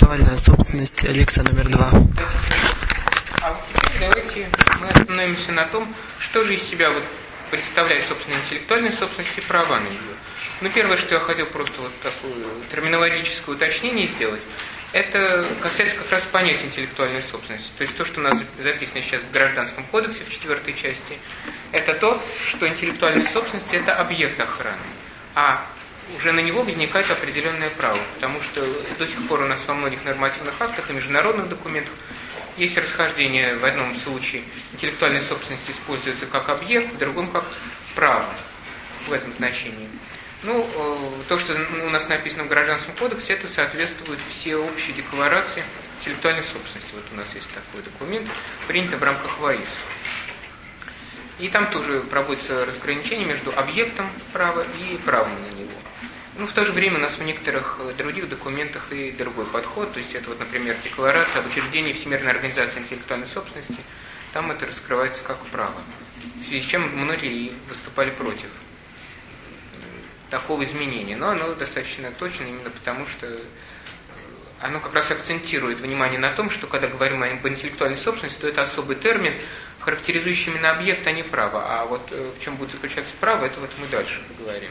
Интеллектуальная собственность. Лекция номер 2. А вот теперь давайте мы остановимся на том, что же из себя представляет, собственно, интеллектуальная собственность и права на нее. Ну, первое, что я хотел просто вот такое терминологическое уточнение сделать, это касается как раз понятия интеллектуальной собственности. То есть то, что у нас записано сейчас в Гражданском кодексе в 4 части, это то, что интеллектуальная собственность – это объект охраны, а уже на него возникает определенное право, потому что до сих пор у нас во многих нормативных актах и международных документах есть расхождение. В одном случае интеллектуальная собственность используется как объект, в другом как право в этом значении. Ну, то, что у нас написано в Гражданском кодексе, это соответствует всеобщей декларации интеллектуальной собственности. Вот у нас есть такой документ, принятый в рамках ВАИС. И там тоже проводится разграничение между объектом права и правом на него. Ну, в то же время у нас в некоторых других документах и другой подход. То есть это, вот, например, декларация об учреждении Всемирной организации интеллектуальной собственности. Там это раскрывается как право. В связи с чем многие выступали против такого изменения. Но оно достаточно точно именно потому, что оно как раз акцентирует внимание на том, что когда говорим об интеллектуальной собственности, то это особый термин, характеризующий именно объект, а не право. А вот в чем будет заключаться право, это вот мы дальше поговорим.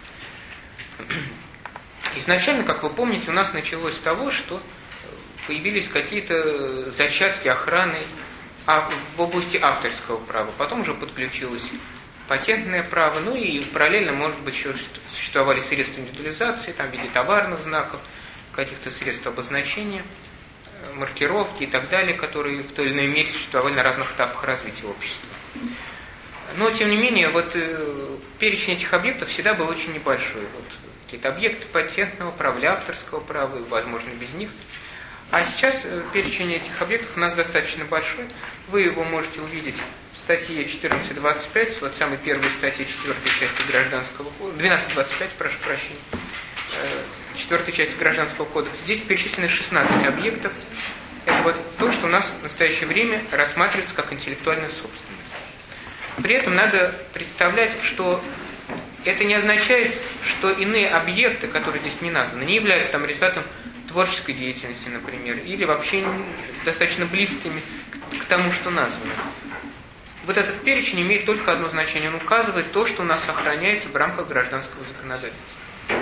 Изначально, как вы помните, у нас началось с того, что появились какие-то зачатки охраны в области авторского права. Потом уже подключилось патентное право, ну и параллельно, может быть, еще существовали средства индивидуализации, там в виде товарных знаков, каких-то средств обозначения, маркировки и так далее, которые в той или иной мере существовали на разных этапах развития общества. Но, тем не менее, вот перечень этих объектов всегда был очень небольшой. Вот какие-то объекты патентного права, или авторского права, и, возможно, без них. А сейчас перечень этих объектов у нас достаточно большой. Вы его можете увидеть в статье 14.25, вот самой первой статье 4 части Гражданского кодекса, 12.25, прошу прощения, 4 части Гражданского кодекса. Здесь перечислены 16 объектов. Это вот то, что у нас в настоящее время рассматривается как интеллектуальная собственность. При этом надо представлять, что это не означает, что иные объекты, которые здесь не названы, не являются там результатом творческой деятельности, например, или вообще достаточно близкими к тому, что названо. Вот этот перечень имеет только одно значение. Он указывает то, что у нас сохраняется в рамках гражданского законодательства.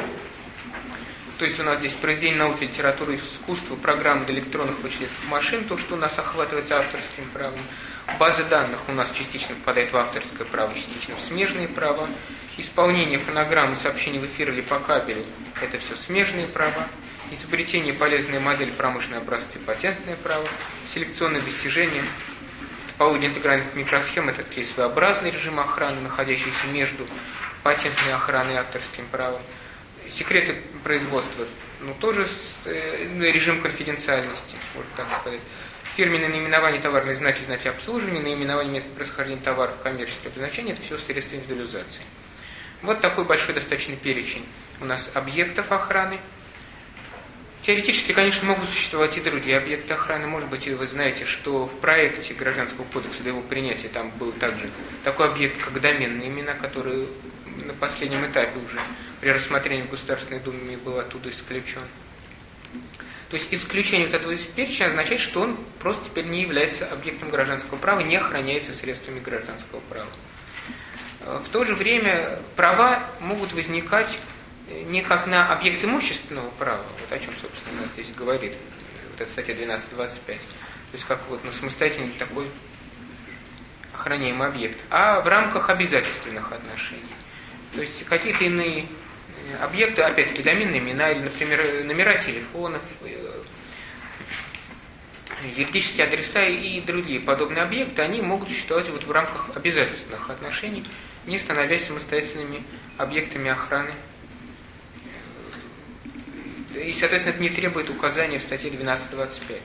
То есть у нас здесь произведение науки, литературы, искусства, программы для электронных вычислительных машин, то, что у нас охватывается авторским правом. Базы данных у нас частично попадает в авторское право, частично в смежные права. Исполнение фонограммы, сообщений в эфир или по кабелю – это все смежные права. Изобретение, полезная модель, промышленные образцы, патентное право. Селекционные достижения, топология интегральных микросхем – это такие своеобразный режим охраны, находящийся между патентной охраной и авторским правом. Секреты производства, тоже режим конфиденциальности, можно так сказать. Фирменные наименования, товарные знаки, знаки обслуживания, наименование места происхождения товаров, коммерческое предназначение – это все средства индивидуализации. Вот такой большой достаточно перечень у нас объектов охраны. Теоретически, конечно, могут существовать и другие объекты охраны. Может быть, вы знаете, что в проекте Гражданского кодекса до его принятия там был также такой объект, как доменные имена, которые на последнем этапе уже при рассмотрении в Государственной Думе был оттуда исключен. То есть исключение вот этого из перечня означает, что он просто теперь не является объектом гражданского права, не охраняется средствами гражданского права. В то же время права могут возникать не как на объект имущественного права, вот о чем, собственно, у нас здесь говорит вот эта статья 12.25, то есть как вот на самостоятельный такой охраняемый объект, а в рамках обязательственных отношений. То есть какие-то иные объекты, опять-таки доменные имена, или, например, номера телефонов, юридические адреса и другие подобные объекты, они могут существовать вот в рамках обязательственных отношений, не становясь самостоятельными объектами охраны. И, соответственно, это не требует указания в статье 12.25.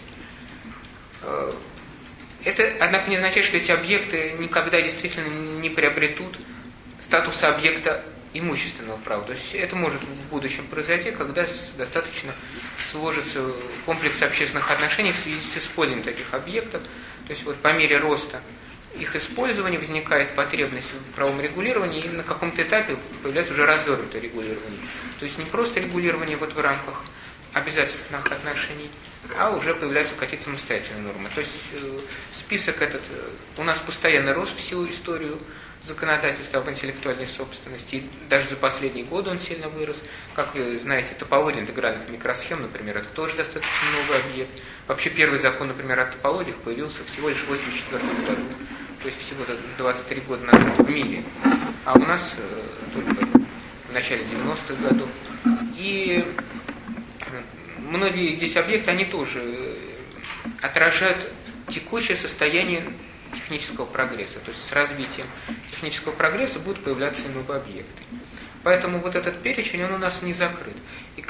Это, однако, не означает, что эти объекты никогда действительно не приобретут статуса объекта имущественного права. То есть это может в будущем произойти, когда достаточно сложится комплекс общественных отношений в связи с использованием таких объектов. То есть вот по мере роста их использования возникает потребность в правовом регулировании, и на каком-то этапе появляется уже развернутое регулирование. То есть не просто регулирование вот в рамках обязательных отношений, а уже появляются какие-то самостоятельные нормы. То есть список этот у нас постоянно рос всю историю законодательства об интеллектуальной собственности, и даже за последние годы он сильно вырос. Как вы знаете, топология интегральных микросхем, например, это тоже достаточно новый объект. Вообще первый закон, например, о топологиях появился всего лишь в 1984 году, то есть всего 23 года назад в мире, а у нас только в начале 90-х годов. И многие здесь объекты, они тоже отражают текущее состояние технического прогресса. То есть с развитием технического прогресса будут появляться и новые объекты. Поэтому вот этот перечень, он у нас не закрыт. И,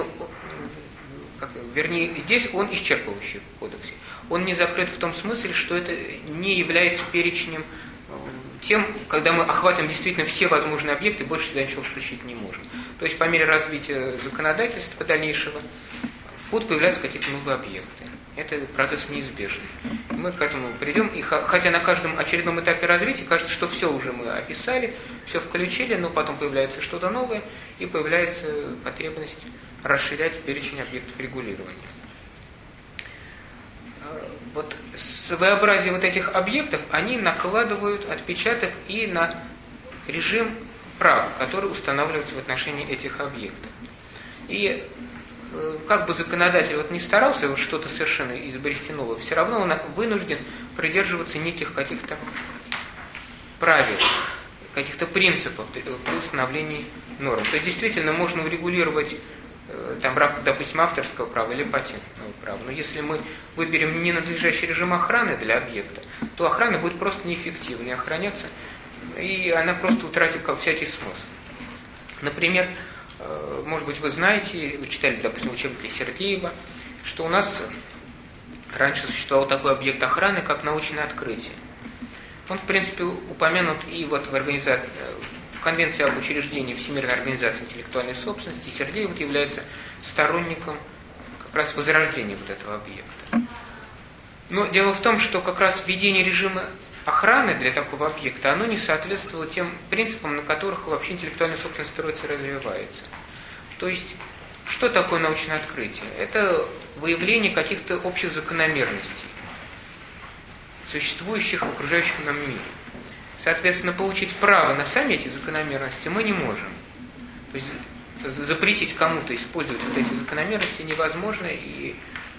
вернее, здесь он исчерпывающий в кодексе. Он не закрыт в том смысле, что это не является перечнем тем, когда мы охватываем действительно все возможные объекты, больше сюда ничего включить не можем. То есть по мере развития законодательства дальнейшего будут появляться какие-то новые объекты. Это процесс неизбежен. Мы к этому придем, и хотя на каждом очередном этапе развития кажется, что все уже мы описали, все включили, но потом появляется что-то новое, и появляется потребность расширять перечень объектов регулирования. Вот своеобразие вот этих объектов, они накладывают отпечаток и на режим прав, который устанавливается в отношении этих объектов. И как бы законодатель не старался что-то совершенно изобрести новое, все равно он вынужден придерживаться неких каких-то правил, каких-то принципов при установлении норм. То есть действительно можно урегулировать там, в рамках, допустим, авторского права или патентного права. Но если мы выберем ненадлежащий режим охраны для объекта, то охрана будет просто неэффективной охраняться, и она просто утратит всякий смысл. Например, может быть, вы знаете, вы читали, допустим, в учебнике Сергеева, что у нас раньше существовал такой объект охраны, как научное открытие. Он, в принципе, упомянут и вот в Конвенции об учреждении Всемирной организации интеллектуальной собственности. Сергеев является сторонником как раз возрождения вот этого объекта. Но дело в том, что как раз введение режима охраны для такого объекта, оно не соответствовало тем принципам, на которых вообще интеллектуальная собственность строится и развивается. То есть, что такое научное открытие? Это выявление каких-то общих закономерностей, существующих в окружающем нам мире. Соответственно, получить право на сами эти закономерности мы не можем. То есть, запретить кому-то использовать вот эти закономерности невозможно, и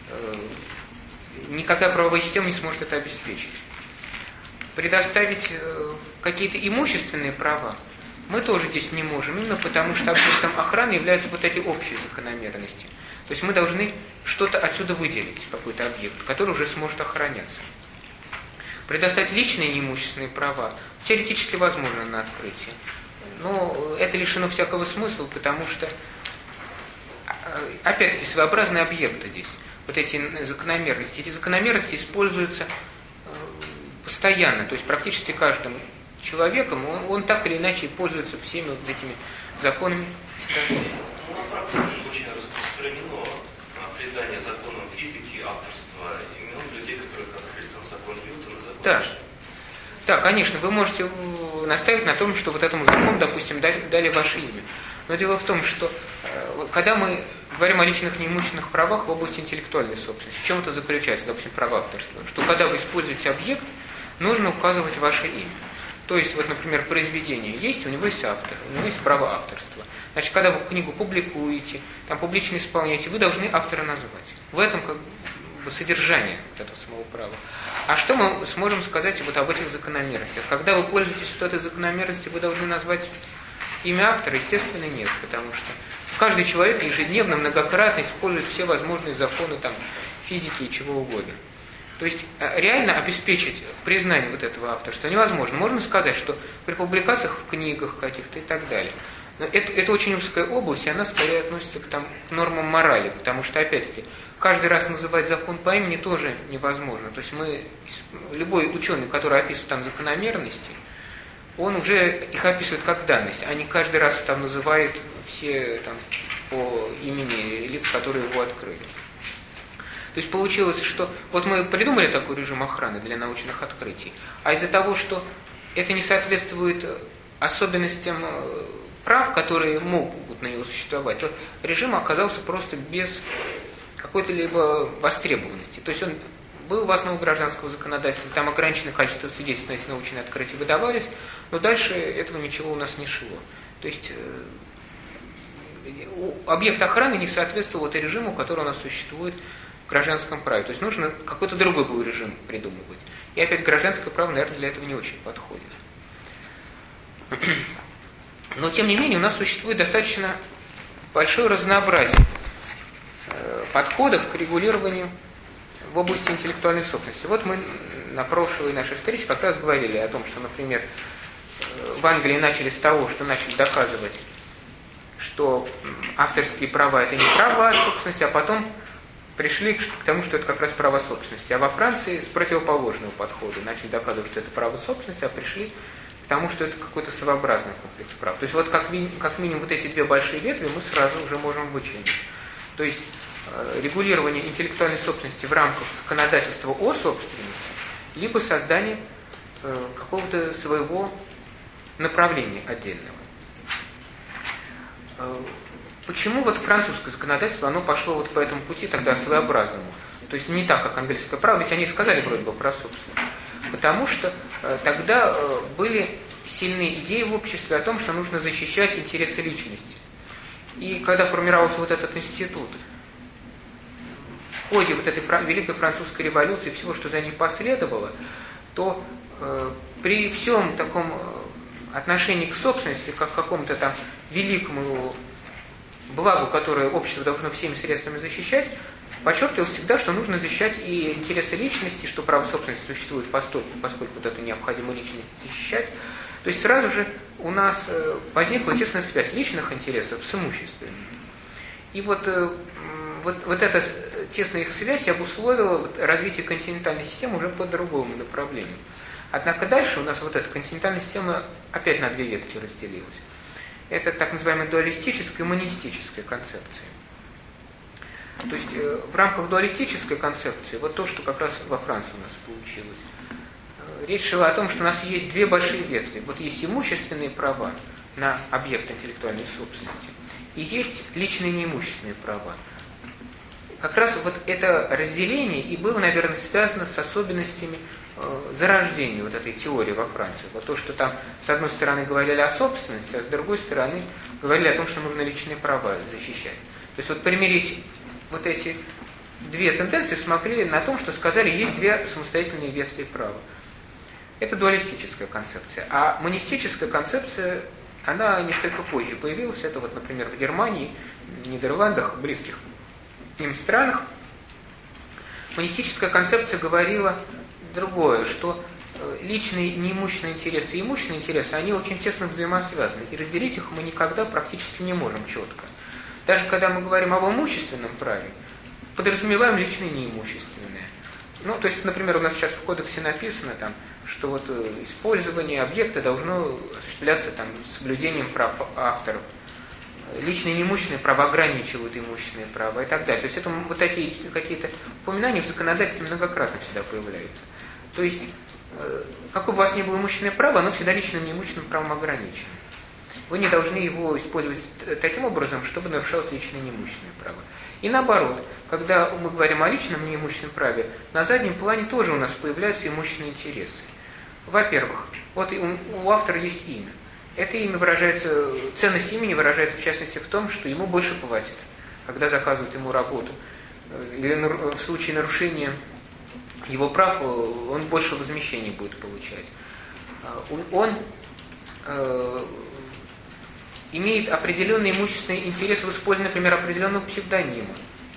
никакая правовая система не сможет это обеспечить. Предоставить какие-то имущественные права мы тоже здесь не можем, именно потому что объектом охраны являются вот эти общие закономерности. То есть мы должны что-то отсюда выделить, какой-то объект, который уже сможет охраняться. Предоставить личные неимущественные права теоретически возможно на открытии, но это лишено всякого смысла, потому что, опять-таки, своеобразные объекты здесь, вот эти закономерности используются постоянно, то есть практически каждым человеком, он так или иначе пользуется всеми вот этими законами. Да. На практике очень распространено придание законам физики, авторства имен людей, которые открыли там закон Ньютона. Да. Да, конечно, вы можете настаивать на том, что вот этому закону, допустим, дали ваше имя. Но дело в том, что когда мы говорим о личных неимущественных правах в области интеллектуальной собственности, в чем это заключается, допустим, право авторства? Что когда вы используете объект, нужно указывать ваше имя. То есть, вот, например, произведение есть, у него есть автор, у него есть право авторства. Значит, когда вы книгу публикуете, там публично исполняете, вы должны автора назвать. В этом как бы содержание вот этого самого права. А что мы сможем сказать вот об этих закономерностях? Когда вы пользуетесь вот этой закономерностью, вы должны назвать имя автора? Естественно, нет, потому что каждый человек ежедневно, многократно использует все возможные законы там, физики и чего угодно. То есть реально обеспечить признание вот этого авторства невозможно. Можно сказать, что при публикациях в книгах каких-то и так далее. Но это очень узкая область, и она скорее относится к нормам морали, потому что, опять-таки, каждый раз называть закон по имени тоже невозможно. То есть любой ученый, который описывает там закономерности, он уже их описывает как данность, а не каждый раз там называет все там, по имени лиц, которые его открыли. То есть получилось, что вот мы придумали такой режим охраны для научных открытий, а из-за того, что это не соответствует особенностям прав, которые могут могут на него существовать, то режим оказался просто без какой-то либо востребованности. То есть он был в основе гражданского законодательства, там ограниченное количество свидетельств на эти научные открытия выдавались, но дальше этого ничего у нас не шло. То есть объект охраны не соответствовал вот режиму, который у нас существует в гражданском праве. То есть нужно какой-то другой был режим придумывать. И опять гражданское право, наверное, для этого не очень подходит. Но, тем не менее, у нас существует достаточно большое разнообразие подходов к регулированию в области интеллектуальной собственности. Вот мы на прошлой нашей встрече как раз говорили о том, что, например, в Англии начали с того, что начали доказывать, что авторские права – это не права собственности, а потом пришли к тому, что это как раз право собственности. А во Франции с противоположного подхода начали доказывать, что это право собственности, а пришли к тому, что это какой-то своеобразный комплекс прав. То есть вот как минимум вот эти две большие ветви мы сразу уже можем вычленить. То есть регулирование интеллектуальной собственности в рамках законодательства о собственности, либо создание какого-то своего направления отдельного. Почему вот французское законодательство, оно пошло вот по этому пути тогда своеобразному? То есть не так, как английское право, ведь они сказали вроде бы про собственность. Потому что тогда были сильные идеи в обществе о том, что нужно защищать интересы личности. И когда формировался вот этот институт, в ходе вот этой Великой Французской революции, всего, что за ней последовало, то при всем таком отношении к собственности, как к какому-то там великому благу, которое общество должно всеми средствами защищать, подчеркивалось всегда, что нужно защищать и интересы личности, что право собственности существует поскольку вот это необходимо личность защищать. То есть сразу же у нас возникла тесная связь личных интересов с имуществом. И вот эта тесная их связь обусловила развитие континентальной системы уже по другому направлению. Однако дальше у нас вот эта континентальная система опять на две ветки разделилась. Это так называемая дуалистическая и монистическая концепция. То есть в рамках дуалистической концепции, вот то, что как раз во Франции у нас получилось, речь шла о том, что у нас есть две большие ветви. Вот есть имущественные права на объект интеллектуальной собственности, и есть личные неимущественные права. Как раз вот это разделение и было, наверное, связано с особенностями зарождения вот этой теории во Франции. Вот то, что там с одной стороны говорили о собственности, а с другой стороны говорили о том, что нужно личные права защищать. То есть вот примирить вот эти две тенденции смогли на том, что сказали, есть две самостоятельные ветви права. Это дуалистическая концепция. А монистическая концепция, она несколько позже появилась. Это вот, например, в Германии, в Нидерландах, в близких им странах. Монистическая концепция говорила другое, что личные неимущественные интересы и имущественные интересы, они очень тесно взаимосвязаны. И разделить их мы никогда практически не можем четко. Даже когда мы говорим об имущественном праве, подразумеваем личные неимущественные. Ну, то есть, например, у нас сейчас в кодексе написано, там, что вот использование объекта должно осуществляться там, с соблюдением прав авторов. Личные неимущественные права ограничивают имущественные права и так далее. То есть это вот такие какие-то упоминания в законодательстве многократно всегда появляются. То есть, какое бы у вас ни было имущественное право, оно всегда личным неимущественным правом ограничено. Вы не должны его использовать таким образом, чтобы нарушалось личное неимущественное право. И наоборот, когда мы говорим о личном неимущественном праве, на заднем плане тоже у нас появляются имущественные интересы. Во-первых, вот у автора есть имя. Это имя выражается, ценность имени выражается в частности в том, что ему больше платят, когда заказывают ему работу. Или в случае нарушения его прав, он больше возмещений будет получать. Он имеет определенный имущественный интерес в использовании, например, определенного псевдонима.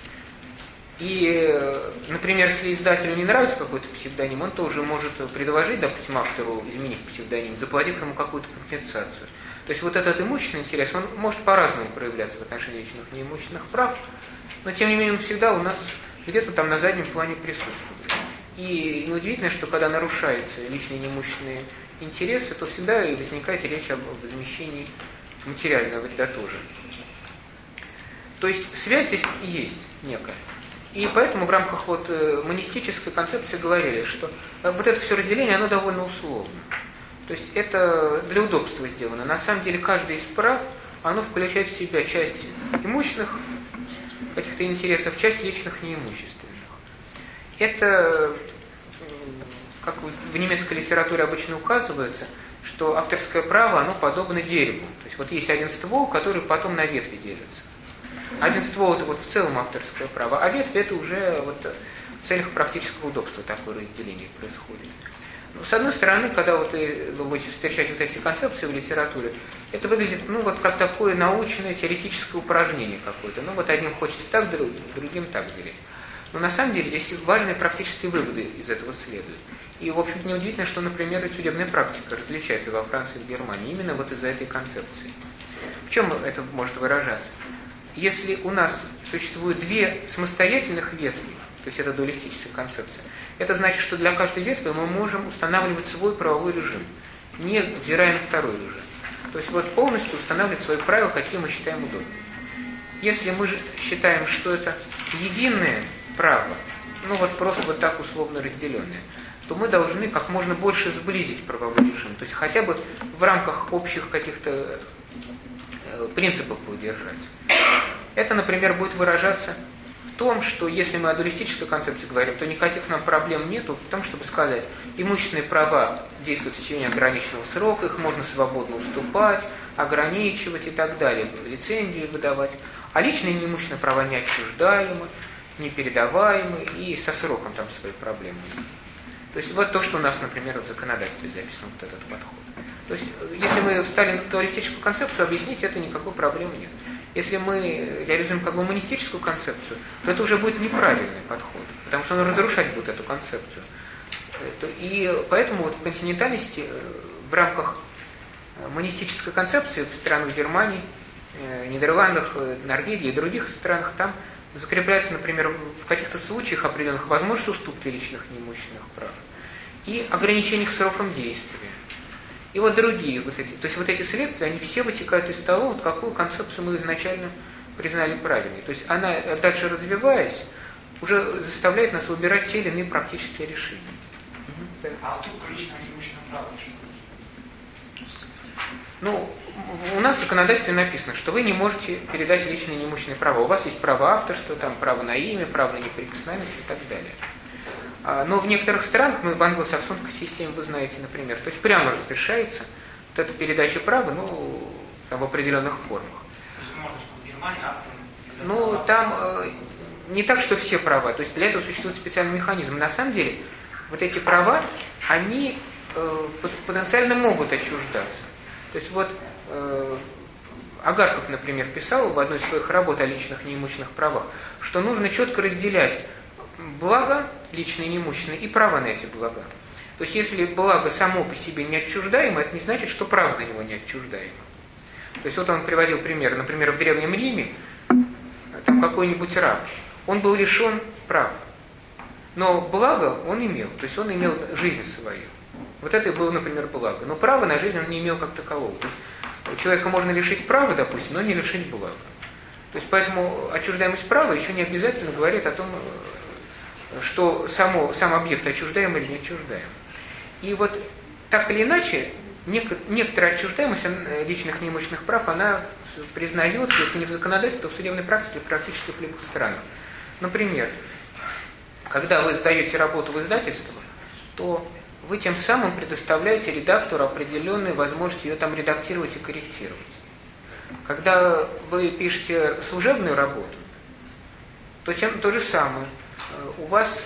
И, например, если издателю не нравится какой-то псевдоним, он тоже может предложить, допустим, автору, изменив псевдоним, заплатив ему какую-то компенсацию. То есть вот этот имущественный интерес, он может по-разному проявляться в отношении личных и неимущественных прав, но тем не менее он всегда у нас где-то там на заднем плане присутствует. И неудивительно, что когда нарушаются личные и неимущественные интересы, то всегда и возникает речь об возмещении материального вреда тоже. То есть связь здесь есть некая. И поэтому в рамках вот монистической концепции говорили, что вот это все разделение, оно довольно условно. То есть это для удобства сделано. На самом деле каждый из прав, оно включает в себя часть имущественных каких-то интересов, часть личных неимущественных. Это, как в немецкой литературе обычно указывается, что авторское право, оно подобно дереву. То есть вот есть один ствол, который потом на ветви делится. Один ствол – это вот в целом авторское право, а ветви – это уже вот в целях практического удобства такое разделение происходит. Но, с одной стороны, когда вот вы будете встречать вот эти концепции в литературе, это выглядит, ну, вот как такое научное теоретическое упражнение какое-то. Ну, вот одним хочется так, другим так делить. Но на самом деле здесь важные практические выводы из этого следуют. И, в общем-то, неудивительно, что, например, и судебная практика различается во Франции и в Германии именно вот из-за этой концепции. В чем это может выражаться? Если у нас существует две самостоятельных ветви, то есть это дуалистическая концепция, это значит, что для каждой ветви мы можем устанавливать свой правовой режим, не взирая на второй режим. То есть вот полностью устанавливать свои правила, какие мы считаем удобными. Если мы считаем, что это единое право, ну вот просто вот так условно разделенное, то мы должны как можно больше сблизить правовой режим, то есть хотя бы в рамках общих каких-то принципов удержать. Это, например, будет выражаться в том, что если мы о дуалистической концепции говорим, то никаких нам проблем нету в том, чтобы сказать, имущественные права действуют в течение ограниченного срока, их можно свободно уступать, ограничивать и так далее, лицензии выдавать, а личные неимущественные права неотчуждаемы, непередаваемы и со сроком там свои проблемы. То есть вот то, что у нас, например, в законодательстве записано, вот этот подход. То есть если мы встали на дуалистическую концепцию, объяснить это никакой проблемы нет. Если мы реализуем как бы монистическую концепцию, то это уже будет неправильный подход, потому что он разрушать будет эту концепцию. И поэтому вот в континентальности в рамках монистической концепции в странах Германии, Нидерландах, Норвегии и других странах там закрепляется, например, в каких-то случаях определенных возможность уступки личных неимущественных прав и ограничений их сроком действия. И вот другие, вот эти, то есть вот эти следствия, они все вытекают из того, вот какую концепцию мы изначально признали правильной. То есть она, дальше развиваясь, уже заставляет нас выбирать те или иные практические решения. А уступка личного неимущественного права? Ну, у нас в законодательстве написано, что вы не можете передать личные неимущественные права. У вас есть право авторства, там, право на имя, право на неприкосновенность и так далее. Но в некоторых странах, ну, в англосаксонской системе, вы знаете, например, то есть прямо разрешается вот эта передача права, ну, там, в определенных формах. То есть можно, что в Германии автором... Ну, там не так, что все права, то есть для этого существует специальный механизм. На самом деле, вот эти права, они потенциально могут отчуждаться. То есть вот Агарков, например, писал в одной из своих работ о личных неимущественных правах, что нужно четко разделять блага личные и неимущественные и права на эти блага. То есть если благо само по себе не отчуждаемо, это не значит, что право на него не отчуждаемо. То есть вот он приводил пример. Например, в Древнем Риме там какой-нибудь раб, он был лишен прав. Но благо он имел, то есть он имел жизнь свою. Вот это и было, например, благо. Но права на жизнь он не имел как такового. То есть человека можно лишить права, допустим, но не лишить блага. То есть поэтому отчуждаемость права еще не обязательно говорит о том, что сам объект отчуждаем или не отчуждаем. И вот так или иначе, некоторая отчуждаемость личных неимущественных прав, она признается, если не в законодательстве, то в судебной практике практически в любых странах. Например, когда вы сдаете работу в издательство, то вы тем самым предоставляете редактору определенные возможности ее там редактировать и корректировать. Когда вы пишете служебную работу, то то же самое. У вас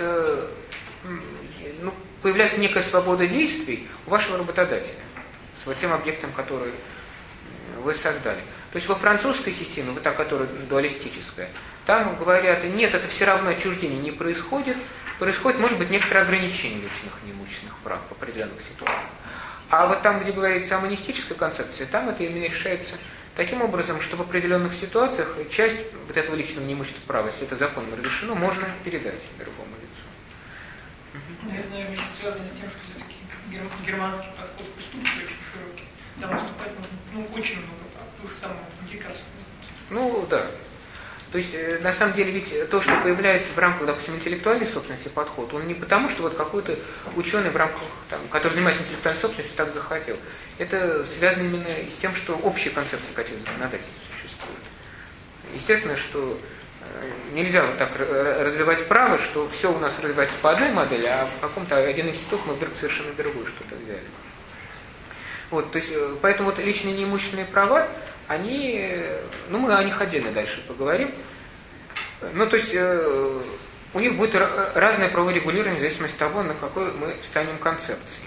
появляется некая свобода действий у вашего работодателя с вот тем объектом, который вы создали. То есть во французской системе, вот та, которая дуалистическая, там говорят, нет, это все равно отчуждение не происходит, происходит, может быть, некоторое ограничение личных неимущественных прав в определенных ситуациях. А вот там, где говорится о монистической концепции, там это именно решается таким образом, что в определенных ситуациях часть вот этого личного неимущественного права, если это законом разрешено, можно передать другому лицу. Это, наверное, связано с тем, что все-таки германский подход к уступке очень широкий. Там уступать можно очень много прав, ту же самую индикацию. Ну, да. То есть, на самом деле, ведь то, что появляется в рамках, допустим, интеллектуальной собственности подход, он не потому, что вот какой-то ученый в рамках, там, который занимается интеллектуальной собственностью, так захотел. Это связано именно с тем, что общие концепции каких законодательств существуют. Естественно, что нельзя вот так развивать право, что все у нас развивается по одной модели, а в каком-то один институт мы вдруг совершенно другую что-то взяли. Вот, то есть, поэтому вот личные неимущественные права, они, ну мы о них отдельно дальше поговорим. Ну, то есть, у них будет разное правовое регулирование в зависимости от того, на какой мы станем концепции.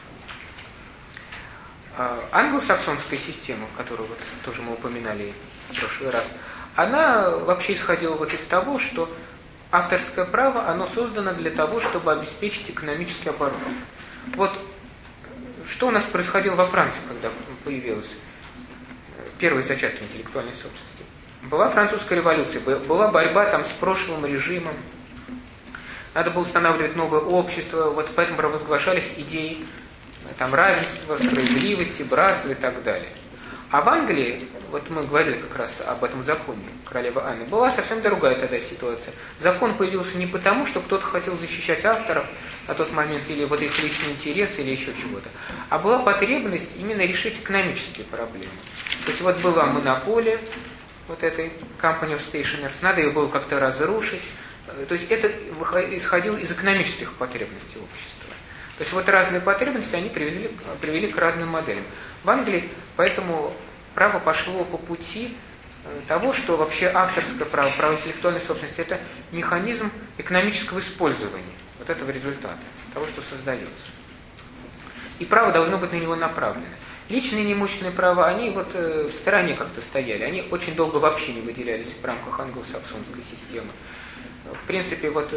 Англосаксонская система, которую вот тоже мы упоминали в прошлый раз, она вообще исходила вот из того, что авторское право, оно создано для того, чтобы обеспечить экономический оборот. Вот что у нас происходило во Франции, когда появилась первые зачатки интеллектуальной собственности. Была французская революция, была борьба там с прошлым режимом, надо было устанавливать новое общество, вот поэтому провозглашались идеи там, равенства, справедливости, братства и так далее. А в Англии, вот мы говорили как раз об этом законе королевы Анны, была совсем другая тогда ситуация. Закон появился не потому, что кто-то хотел защищать авторов на тот момент, или вот их личный интерес, или еще чего-то, а была потребность именно решить экономические проблемы. То есть вот была монополия вот этой Company of Stationers, надо ее было как-то разрушить. То есть это исходило из экономических потребностей общества. То есть вот разные потребности, они привели к разным моделям. В Англии поэтому право пошло по пути того, что вообще авторское право, право интеллектуальной собственности – это механизм экономического использования вот этого результата, того, что создается. И право должно быть на него направлено. Личные неимущественные права, они вот в стороне как-то стояли, они очень долго вообще не выделялись в рамках англосаксонской системы. В принципе, вот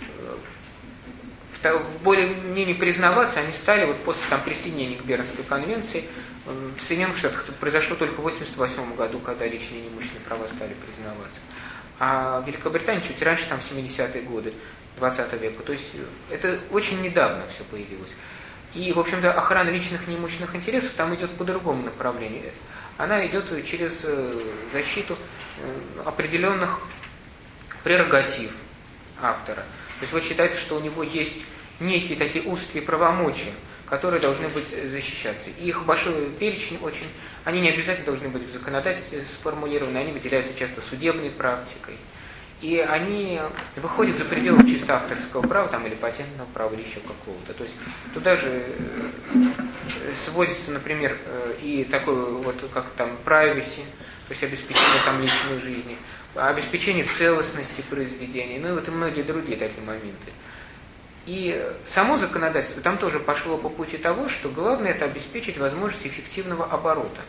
более-менее признаваться они стали вот после там, присоединения к Бернской конвенции. В Соединенных Штатах это произошло только в 1988 году, когда личные неимущественные права стали признаваться. А в Великобритании чуть раньше, там в 70-е годы 20 века. То есть это очень недавно все появилось. И, в общем-то, охрана личных неимущественных интересов там идет по другому направлению. Она идет через защиту определенных прерогатив автора. То есть вот считается, что у него есть некие такие узкие полномочия, которые должны быть защищаться. И их большой перечень очень, они не обязательно должны быть в законодательстве сформулированы, они выделяются часто судебной практикой. И они выходят за пределы чисто авторского права, там, или патентного права, или еще какого-то. То есть туда же сводится, например, и такое вот, как там, privacy, то есть обеспечение там личной жизни, обеспечение целостности произведений, ну и вот и многие другие такие моменты. И само законодательство там тоже пошло по пути того, что главное это обеспечить возможность эффективного оборота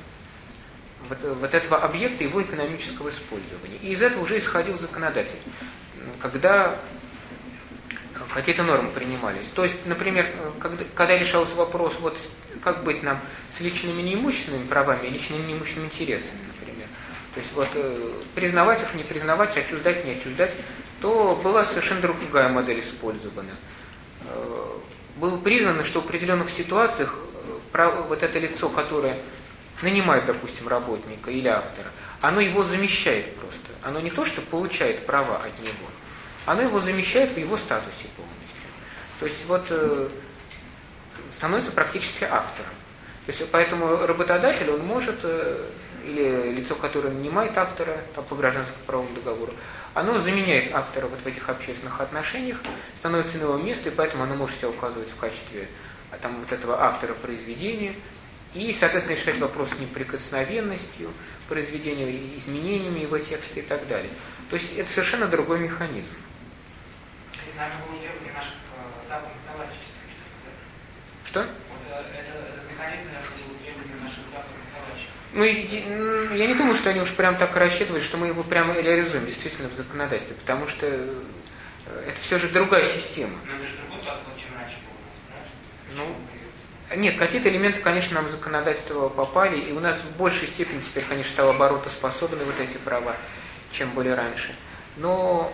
вот этого объекта, его экономического использования. И из этого уже исходил законодатель, когда какие-то нормы принимались. То есть, например, когда решался вопрос, вот как быть нам с личными неимущественными правами и личными неимущественными интересами, например. То есть вот признавать их, не признавать, отчуждать, не отчуждать, то была совершенно другая модель использована. Было признано, что в определенных ситуациях вот это лицо, которое нанимает, допустим, работника или автора, оно его замещает просто. Оно не то, что получает права от него, оно его замещает в его статусе полностью. То есть вот становится практически автором. То есть поэтому работодатель, он может, или лицо, которое нанимает автора там, по гражданскому правовому договору, оно заменяет автора вот в этих общественных отношениях, становится на его место, и поэтому оно может себя указывать в качестве там, вот этого автора произведения, и, соответственно, решать вопрос с неприкосновенностью произведения, изменениями его текста и так далее. То есть это совершенно другой механизм. Это, наверное, было требование наших западных товарищей. Что? Это механизм, наверное, было требование наших западных товарищей. Ну, я не думаю, что они уж прям так рассчитывали, что мы его прямо реализуем действительно в законодательстве, потому что это все же другая система. Но это же другой подход, чем раньше был у нас, правильно? Нет, какие-то элементы, конечно, нам в законодательство попали, и у нас в большей степени теперь, конечно, стало оборотоспособны вот эти права, чем были раньше. Но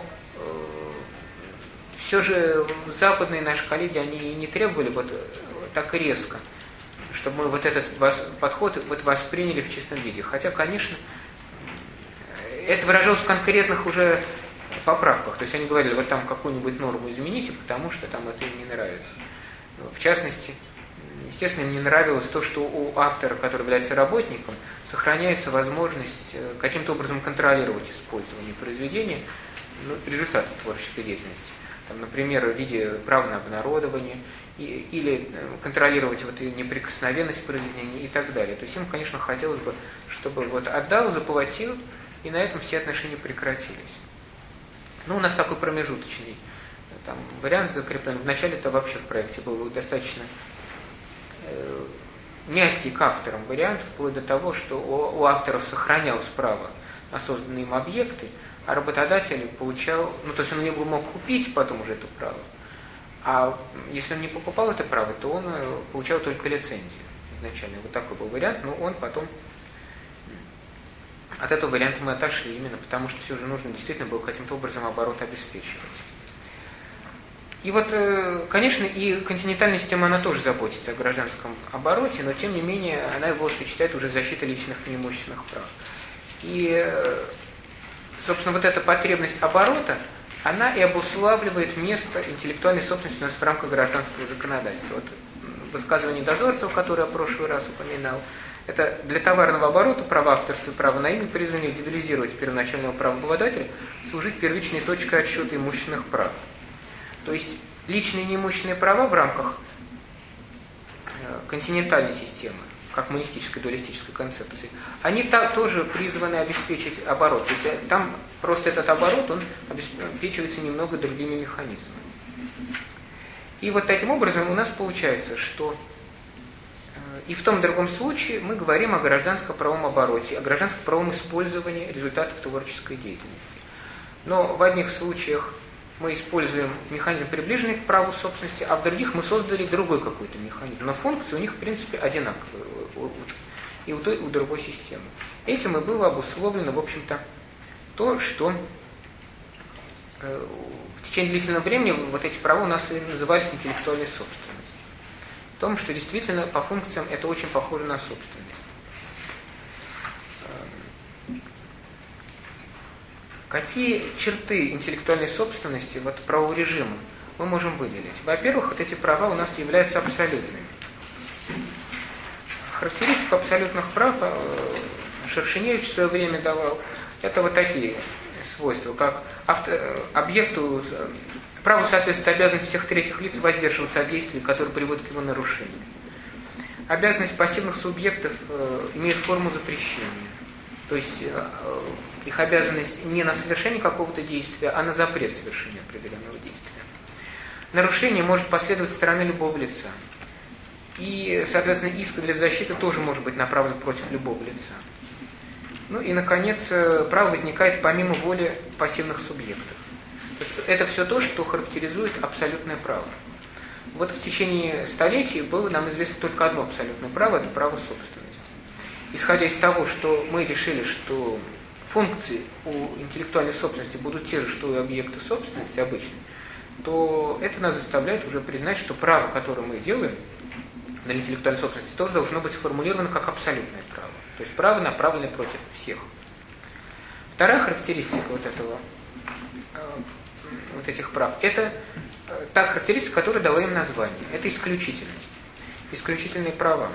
все же западные наши коллеги, они не требовали вот так резко, чтобы мы вот этот подход вот восприняли в чистом виде. Хотя, конечно, это выражалось в конкретных уже поправках. То есть они говорили, вот там какую-нибудь норму измените, потому что там это им не нравится. В частности, естественно, им не нравилось то, что у автора, который является работником, сохраняется возможность каким-то образом контролировать использование произведения, результаты творческой деятельности. Там, например, в виде права на обнародование, или контролировать вот неприкосновенность произведения и так далее. То есть им, конечно, хотелось бы, чтобы вот отдал, заплатил, и на этом все отношения прекратились. Ну, у нас такой промежуточный там вариант закреплен. Вначале это вообще в проекте был достаточно мягкий к авторам вариант, вплоть до того, что у авторов сохранялось право на созданные им объекты, а работодатель получал, то есть он не мог купить потом уже это право, а если он не покупал это право, то он получал только лицензию изначально. Вот такой был вариант, но он потом от этого варианта мы отошли именно потому, что все же нужно действительно было каким-то образом оборот обеспечивать. И вот, конечно, и континентальная система, она тоже заботится о гражданском обороте, но тем не менее она его сочетает уже с защитой личных и неимущественных прав. И, собственно, вот эта потребность оборота, она и обуславливает место интеллектуальной собственности у нас в рамках гражданского законодательства. Вот высказывание Дозорцева, которое я в прошлый раз упоминал, это для товарного оборота право авторства и право на имя призваны индивидуализировать первоначального правообладателя, служить первичной точкой отсчета имущественных прав. То есть личные и неимущественные права в рамках континентальной системы, как монистической, дуалистической концепции, они тоже призваны обеспечить оборот. То есть там просто этот оборот, он обеспечивается немного другими механизмами. И вот таким образом у нас получается, что и в том и другом случае мы говорим о гражданско-правовом обороте, о гражданско-правовом использовании результатов творческой деятельности. Но в одних случаях мы используем механизм, приближенный к праву собственности, а в других мы создали другой какой-то механизм. Но функции у них, в принципе, одинаковые и у той, и у другой системы. Этим и было обусловлено, в общем-то, то, что в течение длительного времени вот эти права у нас и назывались интеллектуальной собственностью. В том, что действительно по функциям это очень похоже на собственность. Какие черты интеллектуальной собственности правового режима мы можем выделить? Во-первых, вот эти права у нас являются абсолютными. Характеристику абсолютных прав Шершеневич в свое время давал. Это вот такие свойства, как объекту, праву соответствует обязанность всех третьих лиц воздерживаться от действий, которые приводят к его нарушению. Обязанность пассивных субъектов имеет форму запрещения. То есть их обязанность не на совершение какого-то действия, а на запрет совершения определенного действия. Нарушение может последовать со стороны любого лица. И, соответственно, иск для защиты тоже может быть направлен против любого лица. Ну и, наконец, право возникает помимо воли пассивных субъектов. То есть это все то, что характеризует абсолютное право. Вот в течение столетий было нам известно только одно абсолютное право – это право собственности. Исходя из того, что мы решили, что функции у интеллектуальной собственности будут те же, что и объекты собственности обычные, то это нас заставляет уже признать, что право, которое мы делаем на интеллектуальной собственности, тоже должно быть сформулировано как абсолютное право. То есть право, направленное против всех. Вторая характеристика вот этих прав, это та характеристика, которая дала им название. Это исключительность. Исключительные права.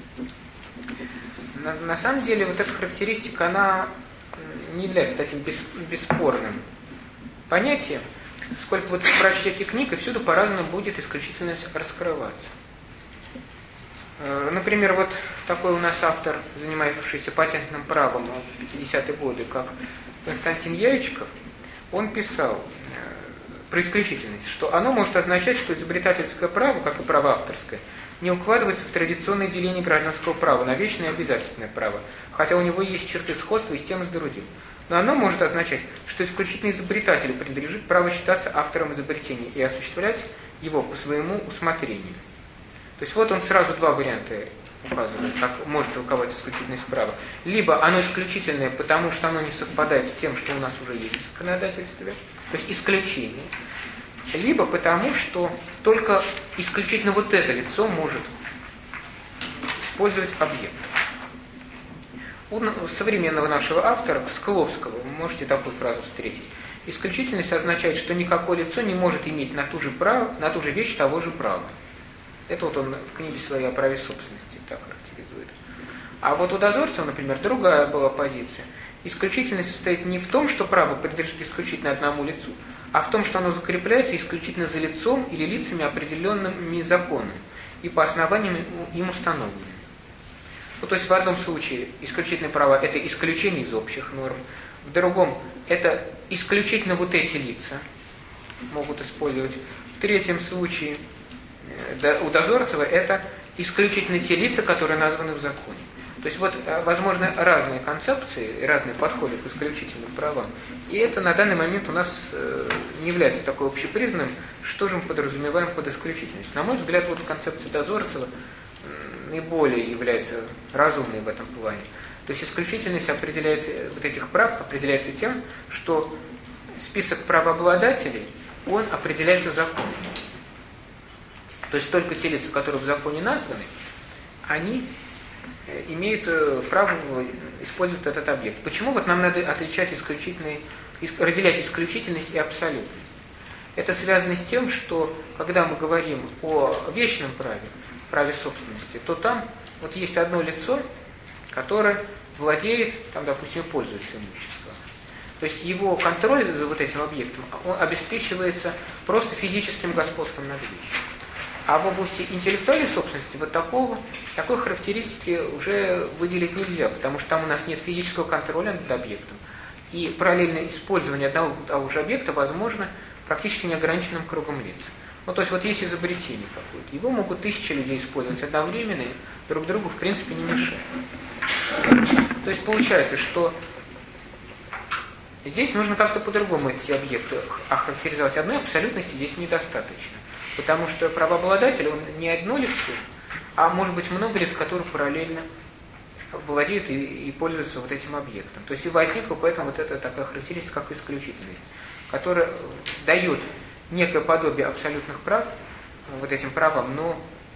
На самом деле, вот эта характеристика, она не является таким бесспорным понятием, сколько вот вы прочтете книг, и всюду по-разному будет исключительность раскрываться. Например, вот такой у нас автор, занимающийся патентным правом в 50-е годы, как Константин Яичков, он писал про исключительность, что оно может означать, что изобретательское право, как и право авторское, не укладывается в традиционное деление гражданского права на вечное и обязательное право, хотя у него есть черты сходства и с тем, и с другим. Но оно может означать, что исключительно изобретателю принадлежит право считаться автором изобретения и осуществлять его по своему усмотрению. То есть вот он сразу два варианта указывает, как может толковать исключительность права. Либо оно исключительное, потому что оно не совпадает с тем, что у нас уже есть в законодательстве, то есть исключение. Либо потому, что только исключительно вот это лицо может использовать объект. У современного нашего автора, Скловского, вы можете такую фразу встретить. Исключительность означает, что никакое лицо не может иметь на ту же вещь того же права. Это вот он в книге своей о праве собственности так характеризует. А вот у Дозорцева, например, другая была позиция. Исключительность состоит не в том, что право принадлежит исключительно одному лицу, а в том, что оно закрепляется исключительно за лицом или лицами, определенными законом и по основаниям им установленными. Ну, то есть в одном случае исключительное право – это исключение из общих норм, в другом – это исключительно вот эти лица могут использовать, в третьем случае у Дозорцева это исключительно те лица, которые названы в законе. То есть вот, возможно, разные концепции, разные подходы к исключительным правам. И это на данный момент у нас не является такой общепризнанным, что же мы подразумеваем под исключительностью. На мой взгляд, вот концепция Дозорцева наиболее является разумной в этом плане. То есть исключительность определяется, вот этих прав определяется тем, что список правообладателей, он определяется законом. То есть только те лица, которые в законе названы, они имеют право использовать этот объект. Почему вот нам надо разделять исключительность и абсолютность? Это связано с тем, что когда мы говорим о вечном праве, праве собственности, то там вот есть одно лицо, которое владеет, там, допустим, пользуется имуществом. То есть его контроль за вот этим объектом он обеспечивается просто физическим господством над вещью. А в области интеллектуальной собственности вот такой характеристики уже выделить нельзя, потому что там у нас нет физического контроля над объектом. И параллельное использование одного и того же объекта возможно практически неограниченным кругом лиц. Ну, то есть вот есть изобретение какое-то, его могут 1000 людей использовать одновременно, и друг другу в принципе не мешает. То есть получается, что здесь нужно как-то по-другому эти объекты охарактеризовать. Одной абсолютности здесь недостаточно. Потому что правообладатель, он не одно лицо, а может быть много лиц, которые параллельно владеют и пользуются вот этим объектом. То есть и возникла поэтому вот эта такая характеристика, как исключительность, которая дает некое подобие абсолютных прав вот этим правам, но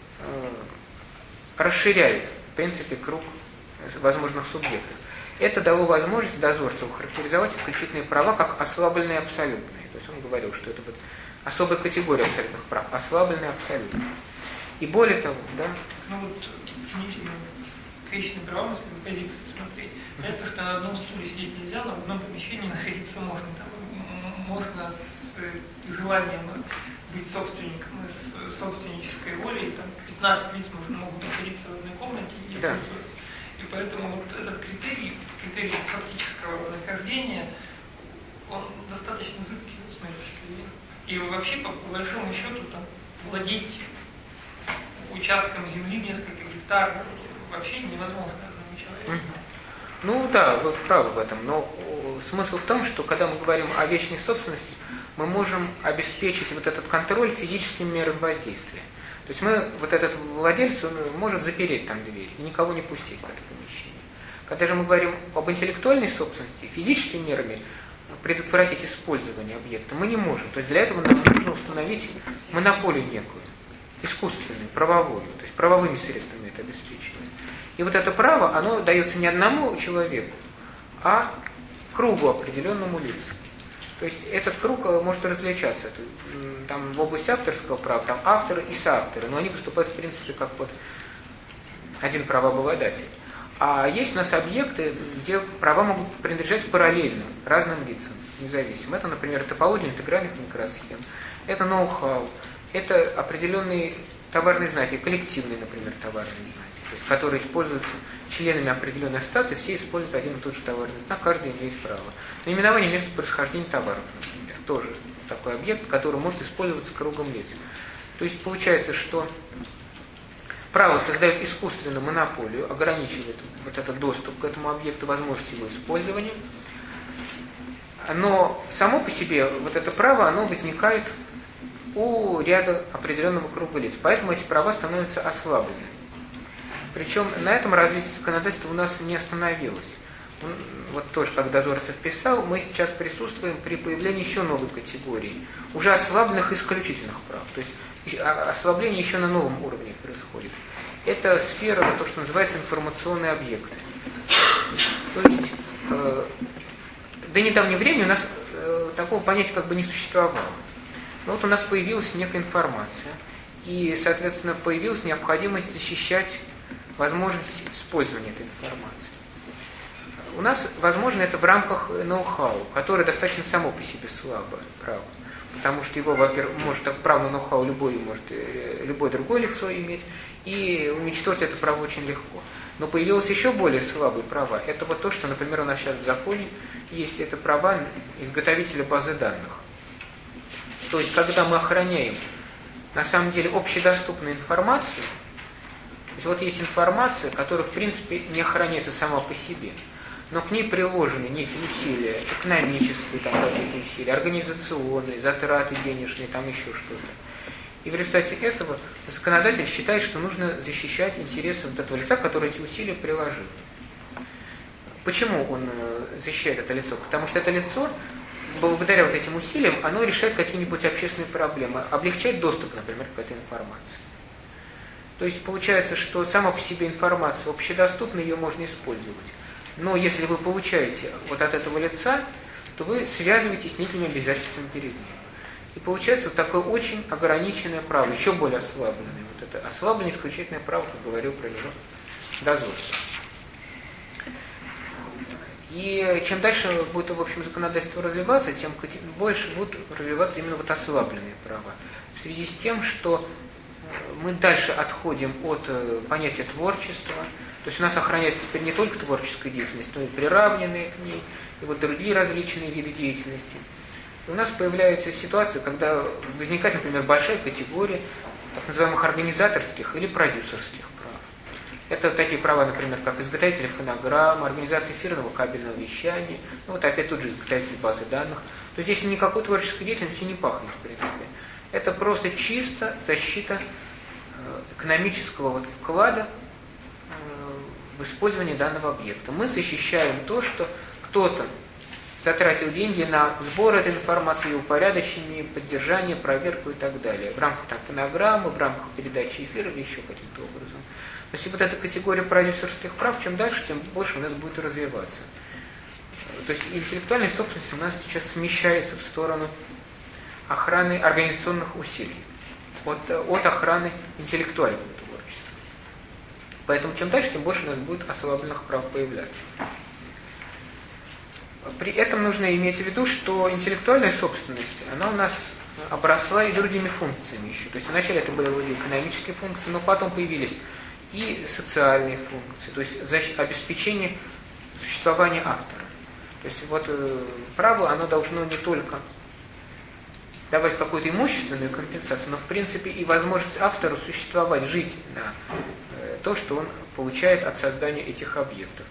расширяет, в принципе, круг возможных субъектов. Это дало возможность Дозорцеву характеризовать исключительные права как ослабленные абсолютные. То есть он говорил, что это вот особая категория абсолютных прав, ослабленные абсолютно. И более того, да? Ну вот, применительно к вечным правам, если по позиции смотреть, это что на одном стуле сидеть нельзя, но в одном помещении находиться можно. Там можно с желанием быть собственником, с собственнической волей, там 15 лиц могут находиться в одной комнате и пользоваться. И поэтому вот этот критерий фактического нахождения, он достаточно зыбкий, с моей точки зрения. И вообще, по большому счету, там, владеть участком земли несколько гектаров вообще невозможно одному человеку. Ну да, вы правы в этом, но смысл в том, что когда мы говорим о вечной собственности, мы можем обеспечить вот этот контроль физическими мерами воздействия. То есть вот этот владелец, он может запереть там дверь и никого не пустить в это помещение. Когда же мы говорим об интеллектуальной собственности, физическими мерами предотвратить использование объекта мы не можем. То есть для этого нам нужно установить монополию некую, искусственную, правовую. То есть правовыми средствами это обеспечиваем. И вот это право, оно дается не одному человеку, а кругу определенному лицу. То есть этот круг может различаться. Там в области авторского права, там авторы и соавторы, но они выступают в принципе как вот один правообладатель. А есть у нас объекты, где права могут принадлежать параллельно разным лицам, независимо. Это, например, топология интегральных микросхем, это ноу-хау, это определенные товарные знаки, коллективные, например, товарные знаки, то есть, которые используются членами определенной ассоциации, все используют один и тот же товарный знак, каждый имеет право. Наименование места происхождения товаров, например, тоже такой объект, который может использоваться кругом лиц. То есть получается, что право создает искусственную монополию, ограничивает вот этот доступ к этому объекту, возможность его использования. Но само по себе вот это право, оно возникает у ряда определенного круга лиц. Поэтому эти права становятся ослабленными. Причем на этом развитие законодательства у нас не остановилось. Вот тоже, как Дозорцев писал, мы сейчас присутствуем при появлении еще новой категории, уже ослабленных исключительных прав. То есть ослабление еще на новом уровне происходит. Это сфера, то, что называется информационные объекты. То есть до недавнего времени у нас такого понятия как бы не существовало. Но вот у нас появилась некая информация, и, соответственно, появилась необходимость защищать возможность использования этой информации. У нас, возможно, это в рамках ноу-хау, которое достаточно само по себе слабое право. Потому что его, во-первых, может право на ноу-хау любое другое лицо иметь, и уничтожить это право очень легко. Но появилось еще более слабые права. Это вот то, что, например, у нас сейчас в законе есть, это права изготовителя базы данных. То есть, когда мы охраняем, на самом деле, общедоступную информацию, то есть вот есть информация, которая, в принципе, не охраняется сама по себе, но к ней приложены некие усилия, экономические там какие-то усилия, организационные, затраты денежные, там еще что-то. И в результате этого законодатель считает, что нужно защищать интересы вот этого лица, который эти усилия приложил. Почему он защищает это лицо? Потому что это лицо, благодаря вот этим усилиям, оно решает какие-нибудь общественные проблемы, облегчает доступ, например, к этой информации. То есть получается, что сама по себе информация общедоступна, ее можно использовать. Но если вы получаете вот от этого лица, то вы связываетесь с некими обязательствами перед ним. И получается вот такое очень ограниченное право, еще более ослабленное. Вот это ослабленное исключительное право, как говорил про него дозорцев. И чем дальше будет, в общем, законодательство развиваться, тем больше будут развиваться именно вот ослабленные права. В связи с тем, что мы дальше отходим от понятия творчества. То есть у нас охраняется теперь не только творческая деятельность, но и приравненные к ней, и вот другие различные виды деятельности. И у нас появляется ситуация, когда возникает, например, большая категория так называемых организаторских или продюсерских прав. Это такие права, например, как изготовители фонограмм, организация эфирного кабельного вещания, ну вот опять тут же изготовитель базы данных. То есть здесь никакой творческой деятельности не пахнет, в принципе. Это просто чисто защита экономического вот вклада в использование данного объекта. Мы защищаем то, что кто-то затратил деньги на сбор этой информации, ее упорядочение, поддержание, проверку и так далее. В рамках там, фонограммы, в рамках передачи эфира или еще каким-то образом. То есть вот эта категория продюсерских прав, чем дальше, тем больше у нас будет развиваться. То есть интеллектуальная собственность у нас сейчас смещается в сторону охраны организационных усилий, от охраны интеллектуального творчества. Поэтому чем дальше, тем больше у нас будет ослабленных прав появляться. При этом нужно иметь в виду, что интеллектуальная собственность, она у нас обросла и другими функциями еще. То есть вначале это были экономические функции, но потом появились и социальные функции, то есть обеспечение существования автора. То есть вот право, оно должно не только давать какую-то имущественную компенсацию, но в принципе и возможность автору существовать, жить на то, что он получает от создания этих объектов.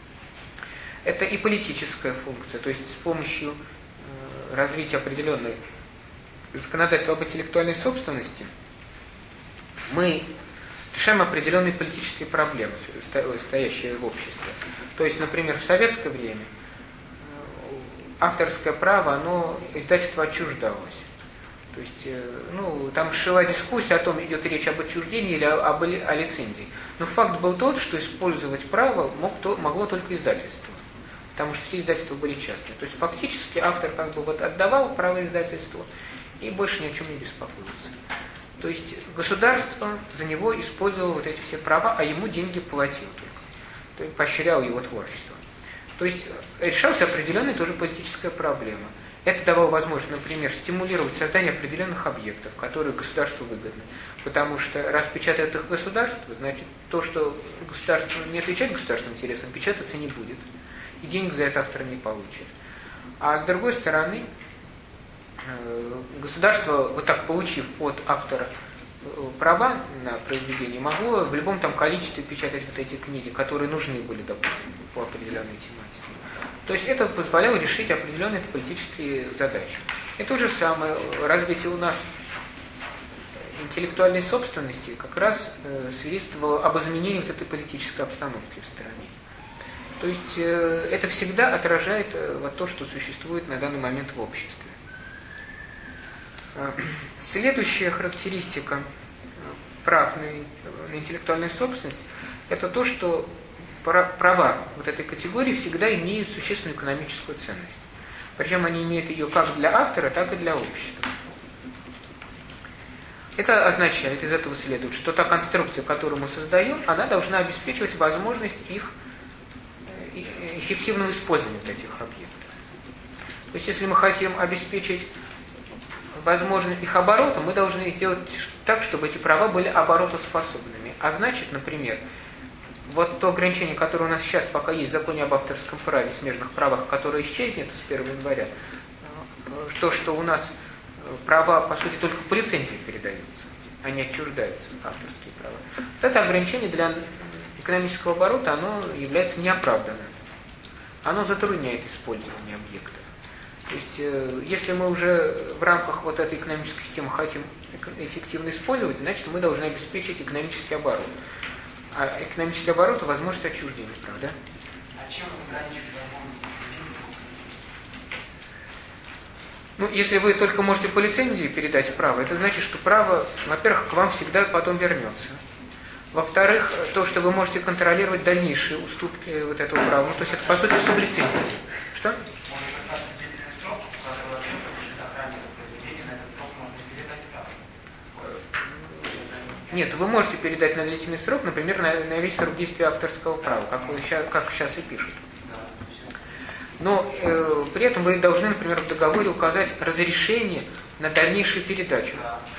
Это и политическая функция, то есть с помощью развития определенной законодательства об интеллектуальной собственности мы решаем определенные политические проблемы, стоящие в обществе. То есть, например, в советское время авторское право, издательство отчуждалось. То есть, там шла дискуссия о том, идет речь об отчуждении или о лицензии. Но факт был тот, что использовать право могло только издательство. Потому что все издательства были частные. То есть фактически автор как бы отдавал право издательству и больше ни о чем не беспокоился. То есть государство за него использовало вот эти все права, а ему деньги платил только. То есть поощрял его творчество. То есть решалась определенная тоже политическая проблема. Это давало возможность, например, стимулировать создание определенных объектов, которые государству выгодны. Потому что раз печатает их государство, значит то, что государство не отвечает государственным интересам, печататься не будет. И денег за это автор не получит. А с другой стороны, государство, вот так получив от автора права на произведение, могло в любом там количестве печатать вот эти книги, которые нужны были, допустим, по определенной тематике. То есть это позволяло решить определенные политические задачи. И то же самое, развитие у нас интеллектуальной собственности как раз свидетельствовало об изменении вот этой политической обстановки в стране. То есть это всегда отражает вот то, что существует на данный момент в обществе. Следующая характеристика прав на интеллектуальную собственность – это то, что права вот этой категории всегда имеют существенную экономическую ценность. Причем они имеют ее как для автора, так и для общества. Это означает, из этого следует, что та конструкция, которую мы создаем, она должна обеспечивать возможность их эффективного использования этих объектов. То есть, если мы хотим обеспечить возможность их оборота, мы должны сделать так, чтобы эти права были оборотоспособными. А значит, например, вот то ограничение, которое у нас сейчас пока есть в законе об авторском праве, смежных правах, которое исчезнет с 1 января, то, что у нас права, по сути, только по лицензии передаются, а не отчуждаются авторские права. Вот это ограничение для экономического оборота, оно является неоправданным. Оно затрудняет использование объектов. То есть, если мы уже в рамках вот этой экономической системы хотим эффективно использовать, значит, мы должны обеспечить экономический оборот. А экономический оборот – возможность отчуждения, правда? А чем ограничивать возможность отчуждения? Ну, если вы только можете по лицензии передать право, это значит, что право, во-первых, к вам всегда потом вернется. Во-вторых, то, что вы можете контролировать дальнейшие уступки вот этого права. Ну, то есть это, по сути, сублицензия. Что? Нет, вы можете передать на длительный срок, например, на весь срок действия авторского права, как сейчас и пишут. Но при этом вы должны, например, в договоре указать разрешение на дальнейшую передачу.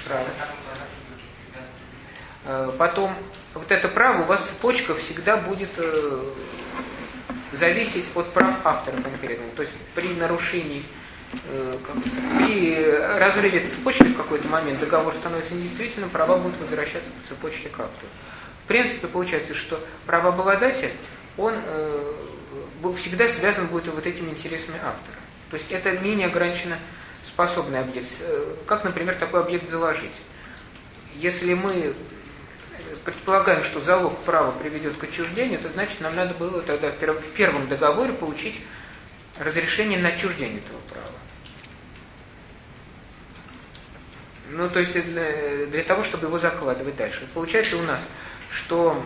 Потом вот это право, у вас цепочка всегда будет зависеть от прав автора конкретного. То есть при нарушении, при разрыве цепочки в какой-то момент договор становится недействительным, права будут возвращаться по цепочке к автору. В принципе, получается, что правообладатель, он всегда связан будет вот этими интересами автора. То есть это менее ограниченно способный объект. Как, например, такой объект заложить. Если мы предполагаем, что залог права приведет к отчуждению, то значит нам надо было тогда в первом договоре получить разрешение на отчуждение этого права. Ну, то есть для того, чтобы его закладывать дальше. Получается у нас, что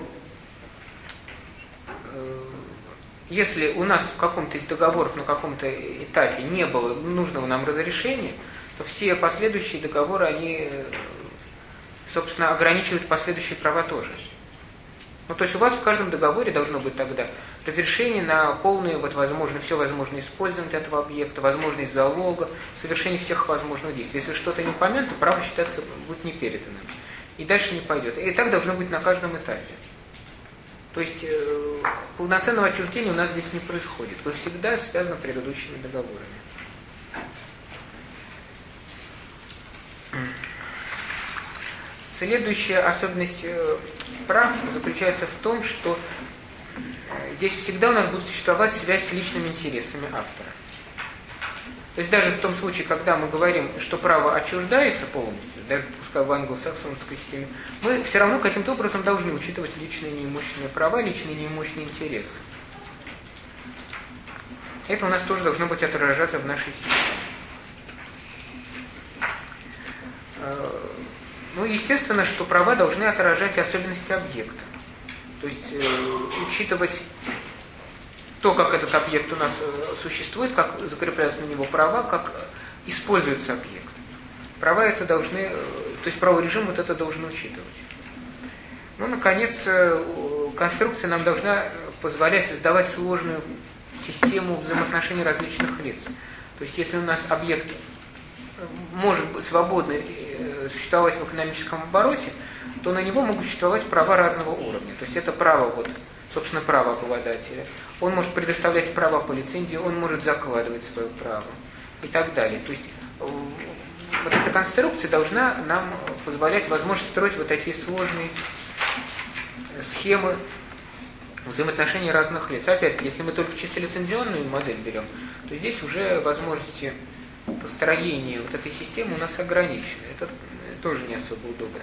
если у нас в каком-то из договоров на каком-то этапе не было нужного нам разрешения, то все последующие договоры, они, собственно, ограничивают последующие права тоже. Ну, то есть у вас в каждом договоре должно быть тогда разрешение на полное, все возможное использование этого объекта, возможность залога, совершение всех возможных действий. Если что-то не упомянуто, право считаться будет не переданным. И дальше не пойдет. И так должно быть на каждом этапе. То есть полноценного отчуждения у нас здесь не происходит. Вы всегда связаны предыдущими договорами. Следующая особенность прав заключается в том, что здесь всегда у нас будет существовать связь с личными интересами автора. То есть даже в том случае, когда мы говорим, что право отчуждается полностью, даже пускай в англосаксонской системе, мы все равно каким-то образом должны учитывать личные неимущественные права, личные неимущественные интересы. Это у нас тоже должно быть отражаться в нашей системе. Ну, естественно, что права должны отражать особенности объекта. То есть учитывать то, как этот объект у нас существует, как закрепляются на него права, как используется объект. Права это должны, то есть правовой режим вот это должен учитывать. Ну, наконец, конструкция нам должна позволять создавать сложную систему взаимоотношений различных лиц. То есть если у нас объект может свободно существовать в экономическом обороте, то на него могут существовать права разного уровня. То есть это право, собственно, право обладателя. Он может предоставлять права по лицензии, он может закладывать свое право и так далее. То есть вот эта конструкция должна нам позволять возможность строить вот такие сложные схемы взаимоотношений разных лиц. Опять-таки, если мы только чисто лицензионную модель берем, то здесь уже возможности построения вот этой системы у нас ограничены. Это тоже не особо удобно.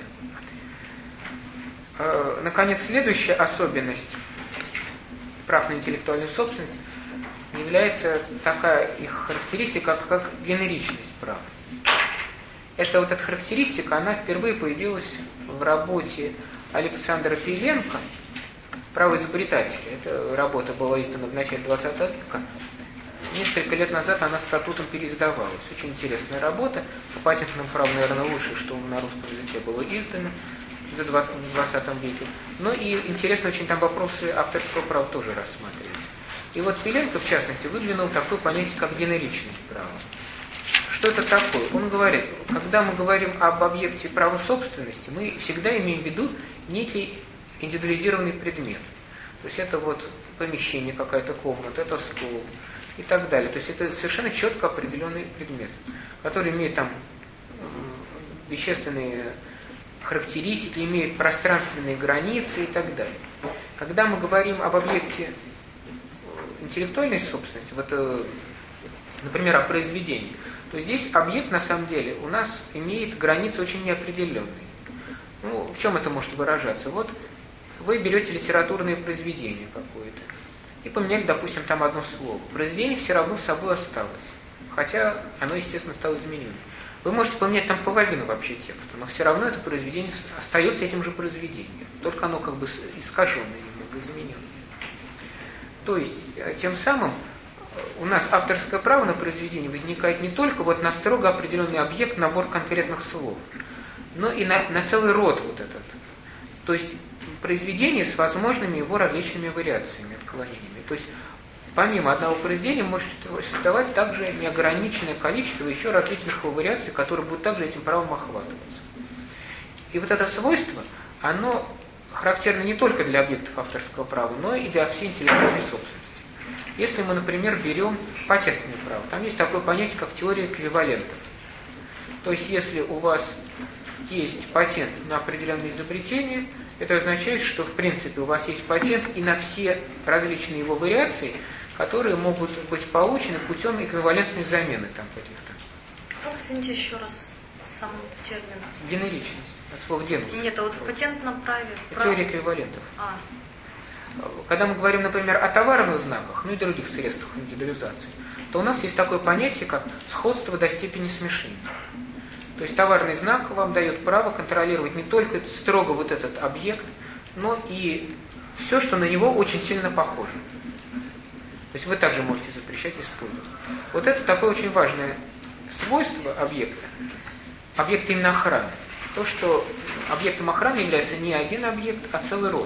Наконец, следующая особенность прав на интеллектуальную собственность является такая их характеристика, как генеричность прав. Эта вот эта характеристика, она впервые появилась в работе Александра Пиленко право изобретателя. Эта работа была издана в начале 20 века. Несколько лет назад она статутом переиздавалась. Очень интересная работа. По патентному праву, наверное, лучше, что на русском языке было издано в 20 веке. Но и интересно очень там вопросы авторского права тоже рассматриваются. И вот Пеленко, в частности, выдвинул такое понятие, как генеричность права. Что это такое? Он говорит, когда мы говорим об объекте права собственности, мы всегда имеем в виду некий индивидуализированный предмет. То есть это вот помещение, какая-то комната, это стол и так далее. То есть это совершенно четко определенный предмет, который имеет там вещественные характеристики, имеет пространственные границы и так далее. Когда мы говорим об объекте интеллектуальной собственности, вот, например, о произведении, то здесь объект на самом деле у нас имеет границы очень неопределенные. Ну, в чем это может выражаться? Вот вы берете литературное произведение какое-то и поменяли, допустим, там одно слово. Произведение все равно с собой осталось, хотя оно, естественно, стало измененным. Вы можете поменять там половину вообще текста, но все равно это произведение остается этим же произведением, только оно как бы искаженное, немного измененное. То есть, тем самым у нас авторское право на произведение возникает не только вот на строго определенный объект, набор конкретных слов, но и на целый род вот этот. То есть произведение с возможными его различными вариациями, отклонениями. То есть помимо одного произведения может существовать также неограниченное количество еще различных его вариаций, которые будут также этим правом охватываться. И вот это свойство, оно характерно не только для объектов авторского права, но и для всей интеллектуальной собственности. Если мы, например, берем патентное право, там есть такое понятие, как теория эквивалентов. То есть, если у вас есть патент на определенное изобретение, это означает, что, в принципе, у вас есть патент и на все различные его вариации, которые могут быть получены путем эквивалентной замены там каких-то. Как, извините, еще раз сам термин? Генеричность. От слова генус. Нет, а вот в патентном праве... Теория эквивалентов. Когда мы говорим, например, о товарных знаках, ну и других средствах индивидуализации, то у нас есть такое понятие, как сходство до степени смешения. То есть товарный знак вам дает право контролировать не только строго вот этот объект, но и все, что на него очень сильно похоже. То есть вы также можете запрещать использовать. Вот это такое очень важное свойство объекта. Объект именно охраны. То, что объектом охраны является не один объект, а целый род.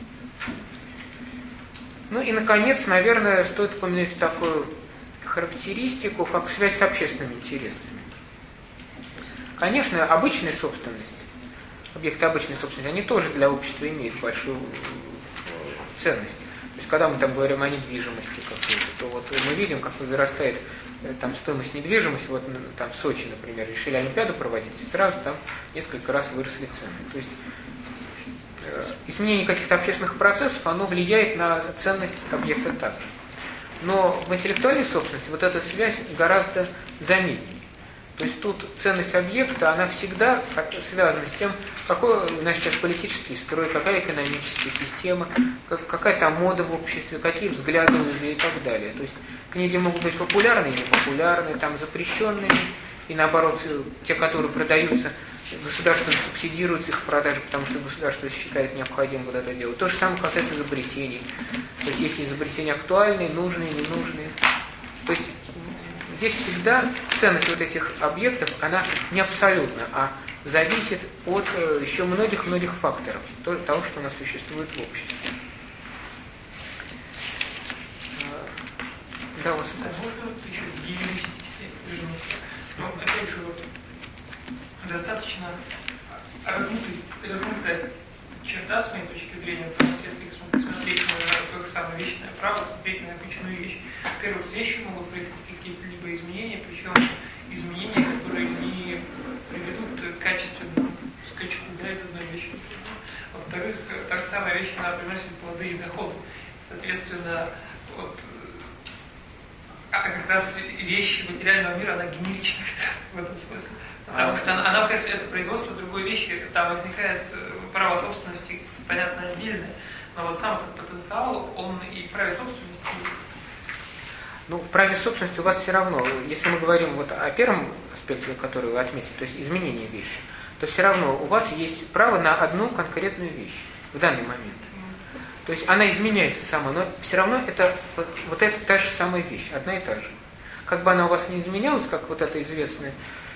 Ну и, наконец, наверное, стоит упомянуть такую характеристику, как связь с общественными интересами. Конечно, обычная собственность, объекты обычной собственности, они тоже для общества имеют большую ценность. То есть, когда мы там говорим о недвижимости какой-то, то вот мы видим, как возрастает там стоимость недвижимости. Вот там в Сочи, например, решили Олимпиаду проводить, и сразу там несколько раз выросли цены. То есть изменение каких-то общественных процессов, оно влияет на ценность объекта также. Но в интеллектуальной собственности вот эта связь гораздо заметнее. То есть тут ценность объекта, она всегда связана с тем, какой у нас сейчас политический строй, какая экономическая система, какая там мода в обществе, какие взгляды у людей и так далее. То есть книги могут быть популярные и непопулярные, там запрещенными, и наоборот, те, которые продаются, государство субсидирует их продажи, потому что государство считает необходимым вот это делать. То же самое касается изобретений. То есть есть изобретения актуальные, нужные, ненужные. То есть здесь всегда ценность вот этих объектов, она не абсолютна, а зависит от еще многих-многих факторов того, что у нас существует в обществе. Да, у вас вопрос. Но, опять же, вот, достаточно размытая черта, с моей точки зрения, потому что если смотреть на то самое вечное право, смотреть на обычную вещь, во-первых, с вещью могут произойти какие-либо изменения, причем изменения, которые не приведут к качественному скачку, да, из одной вещи. Во-вторых, так самая вещь, она приносит плоды и доходы. Соответственно, вот, а как раз вещи материального мира, она генерична как раз в этом смысле. Потому что она это производство другой вещи, там возникает право собственности, понятно, отдельное, но вот сам этот потенциал, он и в праве собственности. Ну, в праве собственности у вас все равно, если мы говорим вот о первом аспекте, который вы отметили, то есть изменение вещи, то все равно у вас есть право на одну конкретную вещь в данный момент. То есть она изменяется сама, но все равно это вот это та же самая вещь, одна и та же. Как бы она у вас не изменялась, как вот эта известная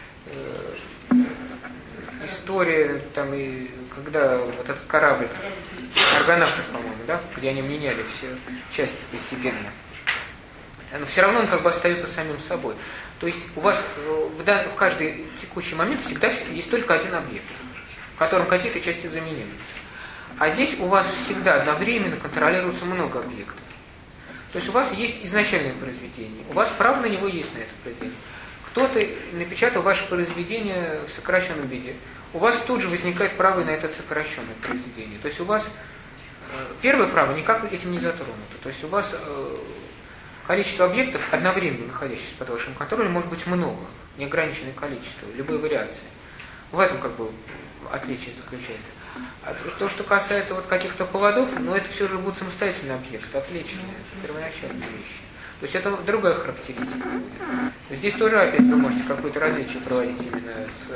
история, там, и когда вот этот корабль, аргонавтов, по-моему, да, где они меняли все части постепенно, но все равно он как бы остается самим собой. То есть у вас в каждый текущий момент всегда есть только один объект, в котором какие-то части заменяются. А здесь у вас всегда одновременно контролируется много объектов. То есть у вас есть изначальное произведение, у вас право на него есть на это произведение. Кто-то напечатал ваше произведение в сокращенном виде, у вас тут же возникает право на это сокращенное произведение. То есть у вас первое право никак этим не затронуто. То есть у вас количество объектов, одновременно находящихся под вашим контролем, может быть много, неограниченное количество, любые вариации. В этом как бы отличие заключается. А то, что касается вот каких-то плодов, это все же будут самостоятельные объекты, отличные, первоначальные вещи. То есть это другая характеристика. Здесь тоже опять вы можете какое-то различие проводить именно с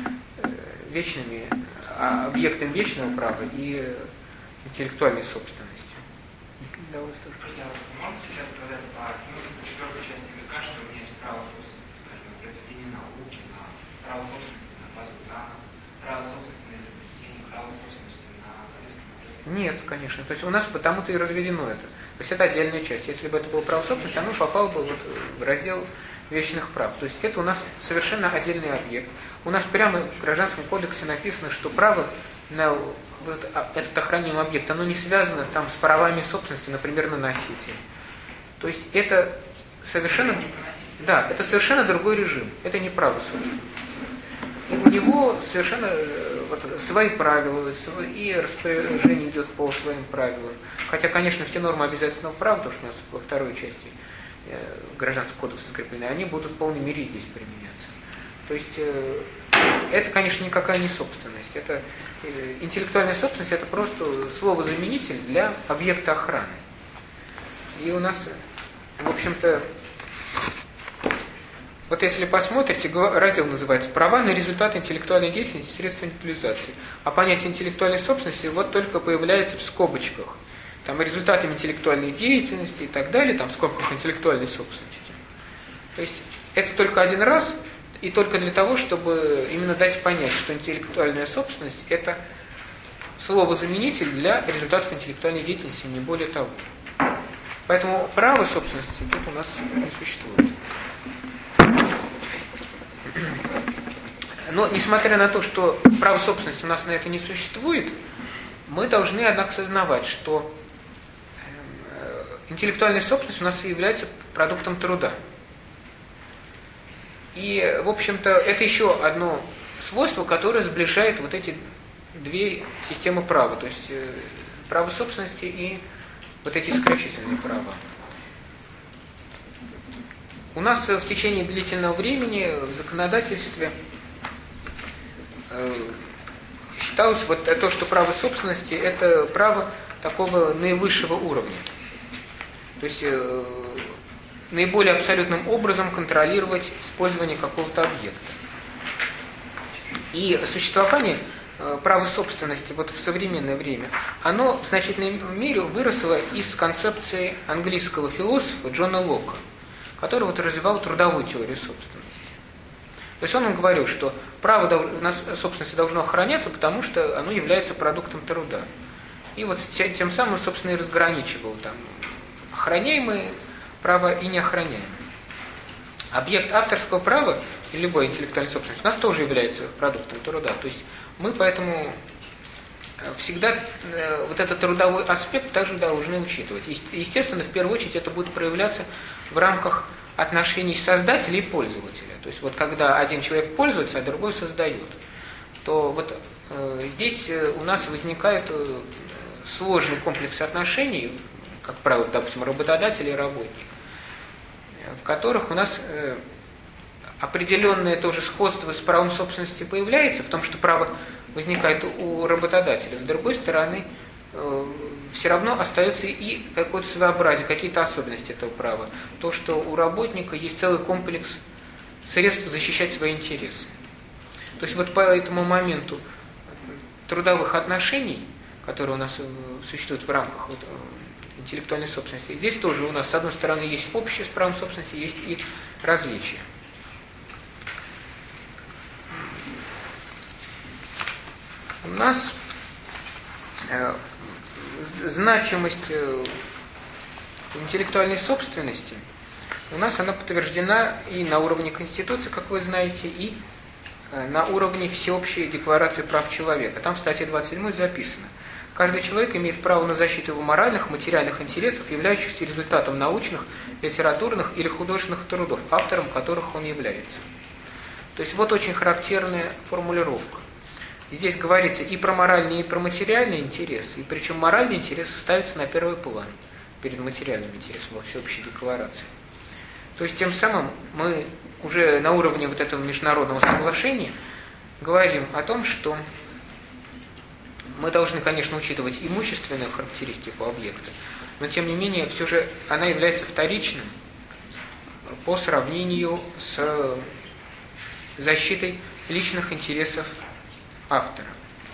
вечными объектом вечного права и интеллектуальной собственностью. Да, вот тоже. Можно сейчас сказать по четвертой части ГК, что у меня есть право собственности, скажем, на произведение науки, на право собственности на базу данных, право собственности на изобретение, право собственности на количество. Нет, конечно. То есть у нас потому-то и разведено это. То есть это отдельная часть. Если бы это было право собственности, оно попало бы вот в раздел вечных прав. То есть это у нас совершенно отдельный объект. У нас прямо в Гражданском кодексе написано, что право на вот этот охраняемый объект, оно не связано там с правами собственности, например, на носителя. То есть это совершенно, да, это совершенно другой режим. Это не право собственности. И у него совершенно свои правила, и распоряжение идет по своим правилам. Хотя, конечно, все нормы обязательного права, то, что у нас во второй части Гражданского кодекса закреплены, они будут в полной мере здесь применяться. То есть это, конечно, никакая не собственность. Это интеллектуальная собственность, это просто слово-заменитель для объекта охраны. И у нас, в общем-то, вот если посмотрите, раздел называется «Права на результаты интеллектуальной деятельности и средства интеллектуализации». А понятие интеллектуальной собственности вот только появляется в скобочках. Там результатами интеллектуальной деятельности и так далее, там в скобках интеллектуальной собственности. То есть это только один раз, и только для того, чтобы именно дать понять, что интеллектуальная собственность – это слово-заменитель для результатов интеллектуальной деятельности, не более того. Поэтому права собственности тут у нас не существует. Но, несмотря на то, что право собственности у нас на это не существует, мы должны, однако, сознавать, что интеллектуальная собственность у нас является продуктом труда. И, в общем-то, это еще одно свойство, которое сближает вот эти две системы права, то есть право собственности и вот эти исключительные права. У нас в течение длительного времени в законодательстве считалось вот то, что право собственности – это право такого наивысшего уровня. То есть наиболее абсолютным образом контролировать использование какого-то объекта. И существование права собственности вот в современное время, оно в значительной мере выросло из концепции английского философа Джона Лока, который вот развивал трудовую теорию собственности. То есть он говорил, что право на собственности должно охраняться, потому что оно является продуктом труда. И вот тем самым, собственно, и разграничивал там охраняемые права и неохраняемые. Объект авторского права и любой интеллектуальной собственности у нас тоже является продуктом труда. То есть мы поэтому всегда вот этот трудовой аспект также должны учитывать. Естественно, в первую очередь это будет проявляться в рамках отношений создателя и пользователя. То есть вот когда один человек пользуется, а другой создает, то вот здесь у нас возникает сложный комплекс отношений, как правило, допустим, работодатель и работник, в которых у нас определенное тоже сходство с правом собственности появляется, в том, что право возникает у работодателя. С другой стороны, все равно остается и какое-то своеобразие, какие-то особенности этого права. То, что у работника есть целый комплекс средств защищать свои интересы. То есть вот по этому моменту трудовых отношений, которые у нас существуют в рамках интеллектуальной собственности. И здесь тоже у нас, с одной стороны, есть общее с правом собственности, есть и различия. У нас значимость интеллектуальной собственности, у нас она подтверждена и на уровне Конституции, как вы знаете, и на уровне Всеобщей декларации прав человека. Там в статье 27 записано: каждый человек имеет право на защиту его моральных, материальных интересов, являющихся результатом научных, литературных или художественных трудов, автором которых он является. То есть вот очень характерная формулировка. Здесь говорится и про моральные, и про материальные интересы, и причем моральные интересы ставятся на первый план перед материальным интересом во Всеобщей декларации. То есть тем самым мы уже на уровне вот этого международного соглашения говорим о том, что мы должны, конечно, учитывать имущественную характеристику объекта, но тем не менее все же она является вторичным по сравнению с защитой личных интересов автора.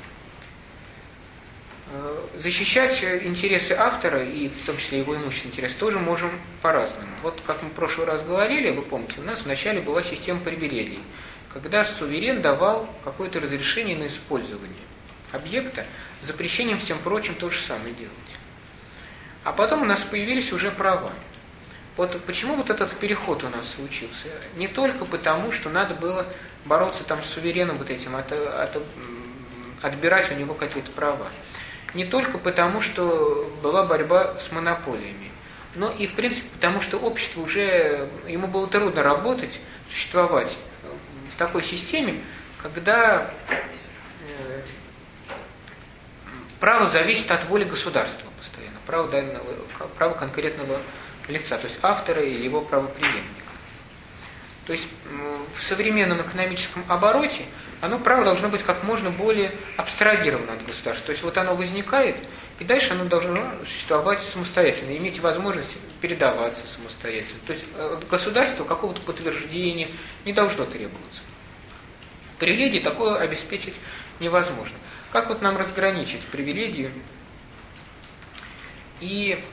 Защищать интересы автора, и в том числе его имущественные интересы, тоже можем по-разному. Вот как мы в прошлый раз говорили, вы помните, у нас вначале была система привилегий, когда суверен давал какое-то разрешение на использование объекта с запрещением всем прочим то же самое делать. А потом у нас появились уже права. Вот почему вот этот переход у нас случился? Не только потому, что надо было бороться там с сувереном вот этим, отбирать у него какие-то права. Не только потому, что была борьба с монополиями, но и, в принципе, потому что общество уже, ему было трудно работать, существовать в такой системе, когда право зависит от воли государства постоянно, право конкретного лица, то есть автора или его правопреемника. То есть в современном экономическом обороте право должно быть как можно более абстрагировано от государства. То есть вот оно возникает, и дальше оно должно существовать самостоятельно, иметь возможность передаваться самостоятельно. То есть государству какого-то подтверждения не должно требоваться. Привилегии такое обеспечить невозможно. Как вот нам разграничить привилегию и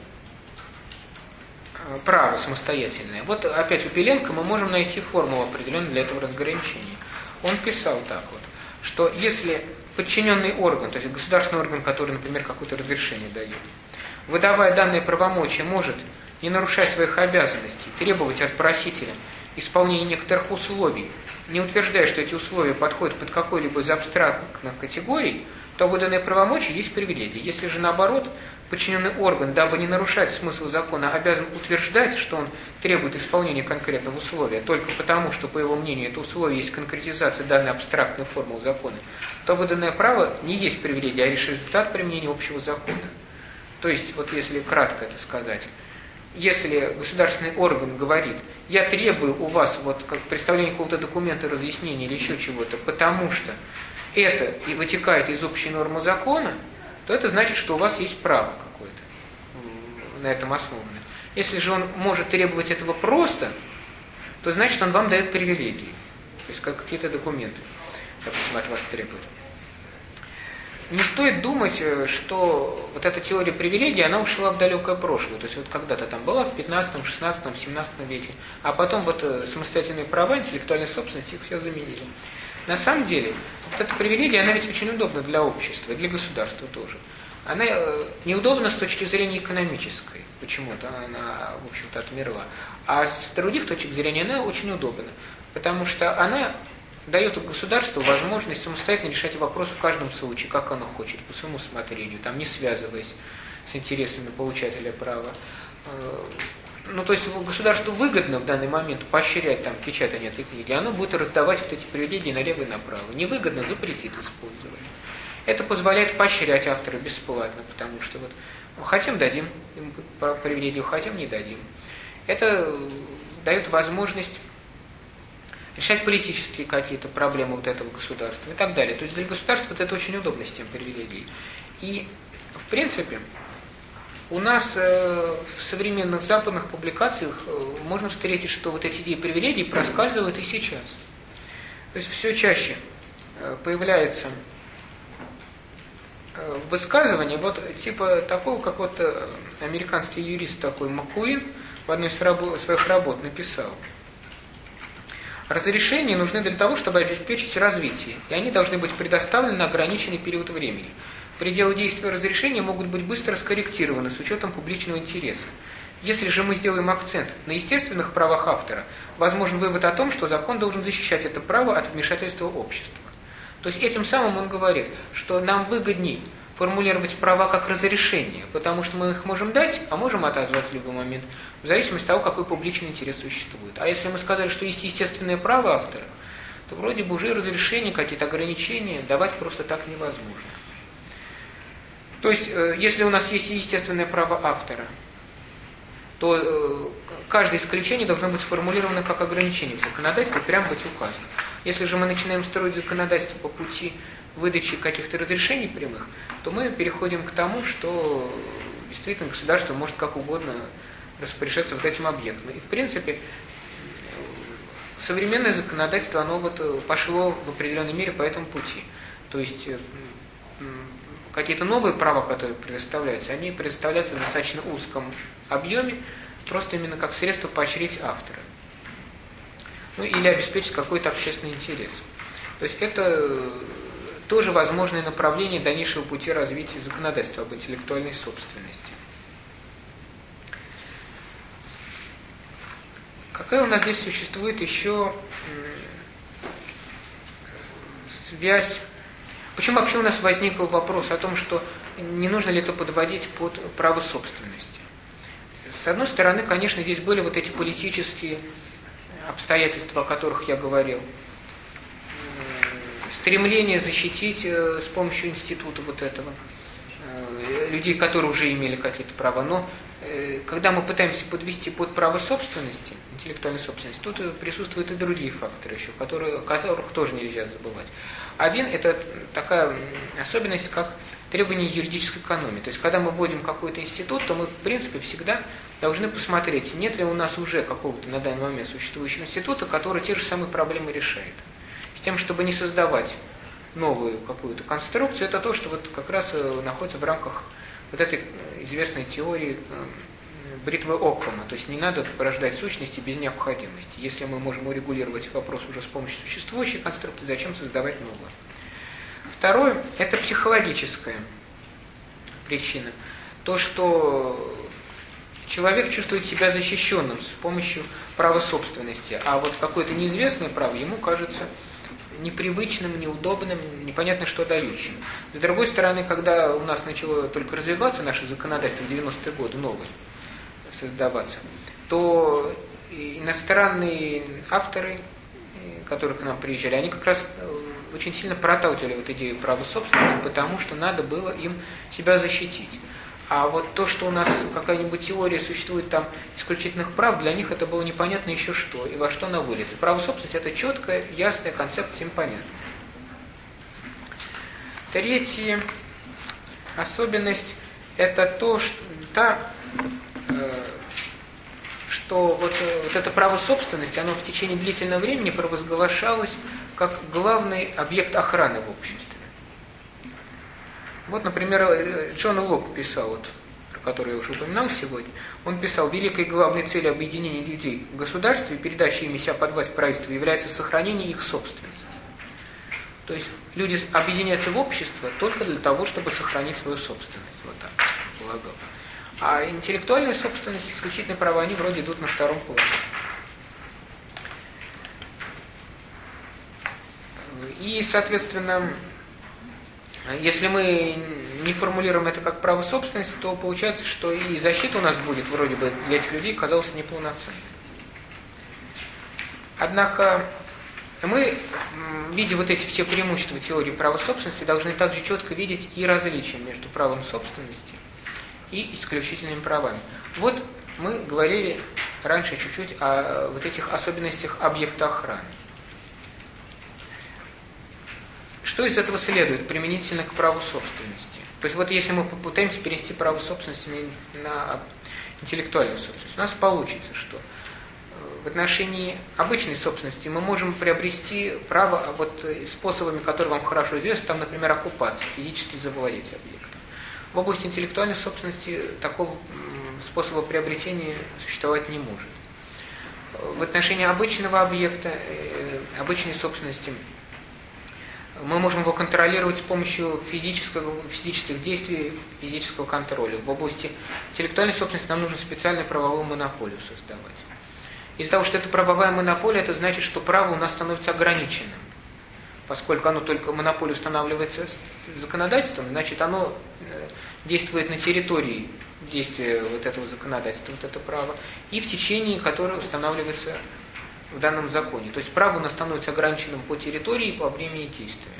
право самостоятельное? Вот опять у Пеленко мы можем найти формулу определенную для этого разграничения. Он писал так вот, что если подчиненный орган, то есть государственный орган, который, например, какое-то разрешение дает, выдавая данные правомочия, может, не нарушать своих обязанностей, требовать от просителя исполнения некоторых условий, не утверждая, что эти условия подходят под какой-либо из абстрактных категорий, то выданные правомочия есть привилегии. Если же наоборот, подчиненный орган, дабы не нарушать смысл закона, обязан утверждать, что он требует исполнения конкретного условия, только потому, что, по его мнению, это условие есть конкретизация данной абстрактной формулы закона, то выданное право не есть привилегия, а лишь результат применения общего закона. То есть, вот если кратко это сказать, если государственный орган говорит, я требую у вас вот как представление какого-то документа, разъяснения или еще чего-то, потому что это и вытекает из общей нормы закона, то это значит, что у вас есть право какое-то на этом основанное. Если же он может требовать этого просто, то значит, он вам дает привилегии. То есть какие-то документы, допустим, от вас требует. Не стоит думать, что вот эта теория привилегий, она ушла в далекое прошлое. То есть вот когда-то там была в 15, 16, 17 веке, а потом вот самостоятельные права, интеллектуальная собственность, их все заменили. На самом деле, вот эта привилегия, она ведь очень удобна для общества, для государства тоже. Она неудобна с точки зрения экономической, почему-то она, в общем-то, отмерла. А с других точек зрения она очень удобна, потому что она дает государству возможность самостоятельно решать вопрос в каждом случае, как оно хочет, по своему усмотрению, там, не связываясь с интересами получателя права. Ну, то есть государству выгодно в данный момент поощрять там печатание этой книги, оно будет раздавать вот эти привилегии налево и направо. Невыгодно запретит использовать. Это позволяет поощрять автора бесплатно, потому что вот хотим дадим им привилегию, хотим не дадим. Это дает возможность решать политические какие-то проблемы вот этого государства и так далее. То есть для государства вот это очень удобно с тем привилегией. И в принципе у нас в современных западных публикациях можно встретить, что вот эти идеи привилегий проскальзывают и сейчас. То есть все чаще появляется высказывание, вот типа такого, как вот американский юрист такой Маккуин в одной из своих работ написал. Разрешения нужны для того, чтобы обеспечить развитие, и они должны быть предоставлены на ограниченный период времени. Пределы действия разрешения могут быть быстро скорректированы с учетом публичного интереса. Если же мы сделаем акцент на естественных правах автора, возможен вывод о том, что закон должен защищать это право от вмешательства общества. То есть этим самым он говорит, что нам выгодней формулировать права как разрешение, потому что мы их можем дать, а можем отозвать в любой момент, в зависимости от того, какой публичный интерес существует. А если мы сказали, что есть естественное право автора, то вроде бы уже разрешения, какие-то ограничения давать просто так невозможно. То есть, если у нас есть естественное право автора, то каждое исключение должно быть сформулировано как ограничение в законодательстве, прямо быть указано. Если же мы начинаем строить законодательство по пути выдачи каких-то разрешений прямых, то мы переходим к тому, что действительно государство может как угодно распоряжаться вот этим объектом. И в принципе современное законодательство, оно вот пошло в определенной мере по этому пути. То есть какие-то новые права, которые предоставляются, они предоставляются в достаточно узком объеме, просто именно как средство поощрить автора. Ну или обеспечить какой-то общественный интерес. То есть это тоже возможное направление дальнейшего пути развития законодательства об интеллектуальной собственности. Какая у нас здесь существует еще связь? Почему вообще у нас возник вопрос о том, что не нужно ли это подводить под право собственности? С одной стороны, конечно, здесь были вот эти политические обстоятельства, о которых я говорил. Стремление защитить с помощью института вот этого людей, которые уже имели какие-то права. Но когда мы пытаемся подвести под право собственности, интеллектуальной собственности, тут присутствуют и другие факторы еще, которых тоже нельзя забывать. Один – это такая особенность, как требование юридической экономии. То есть, когда мы вводим какой-то институт, то мы, в принципе, всегда должны посмотреть, нет ли у нас уже какого-то на данный момент существующего института, который те же самые проблемы решает. С тем, чтобы не создавать новую какую-то конструкцию, это то, что вот как раз находится в рамках вот этой известной теории бритвы Оккама. То есть не надо порождать сущности без необходимости. Если мы можем урегулировать вопрос уже с помощью существующей конструкции, зачем создавать новую? Второе – это психологическая причина. То, что человек чувствует себя защищенным с помощью права собственности, а вот какое-то неизвестное право ему кажется непривычным, неудобным, непонятно что дающим. С другой стороны, когда у нас начало только развиваться наше законодательство в 90-е годы, новое создаваться, то иностранные авторы, которые к нам приезжали, они как раз очень сильно проталкивали вот идею права собственности, потому что надо было им себя защитить. А вот то, что у нас какая-нибудь теория существует там исключительных прав, для них это было непонятно еще что и во что она выльется. Право собственности – это четкая, ясная концепция, им понятна. Третья особенность – это то, что вот это право собственности, оно в течение длительного времени провозглашалось как главный объект охраны в обществе. Вот, например, Джон Лок писал, вот, про который я уже упоминал сегодня, он писал: великой и главной целью объединения людей в государстве и передачи ими себя под власть правительства является сохранение их собственности. То есть люди объединяются в общество только для того, чтобы сохранить свою собственность. Вот так полагал. А интеллектуальная собственность, исключительные права, они вроде идут на втором плане. И, соответственно, если мы не формулируем это как право собственности, то получается, что и защита у нас будет вроде бы для этих людей казалась неполноценной. Однако мы, видя вот эти все преимущества теории права собственности, должны также четко видеть и различия между правом собственности и исключительными правами. Вот мы говорили раньше чуть-чуть о вот этих особенностях объекта охраны. Что из этого следует применительно к праву собственности? То есть вот если мы попытаемся перенести право собственности на интеллектуальную собственность, у нас получится, что в отношении обычной собственности мы можем приобрести право вот способами, которые вам хорошо известны, там, например, оккупация, физически завладеть объектом. В области интеллектуальной собственности такого способа приобретения существовать не может. В отношении обычного объекта, обычной собственности, мы можем его контролировать с помощью физических действий, физического контроля. В области интеллектуальной собственности нам нужно специальную правовую монополию создавать. Из-за того, что это правовая монополия, это значит, что право у нас становится ограниченным. Поскольку оно только монополия устанавливается законодательством, значит, оно действует на территории действия вот этого законодательства, вот это право, и в течение которого устанавливается в данном законе. То есть право у нас становится ограниченным по территории и по времени действия.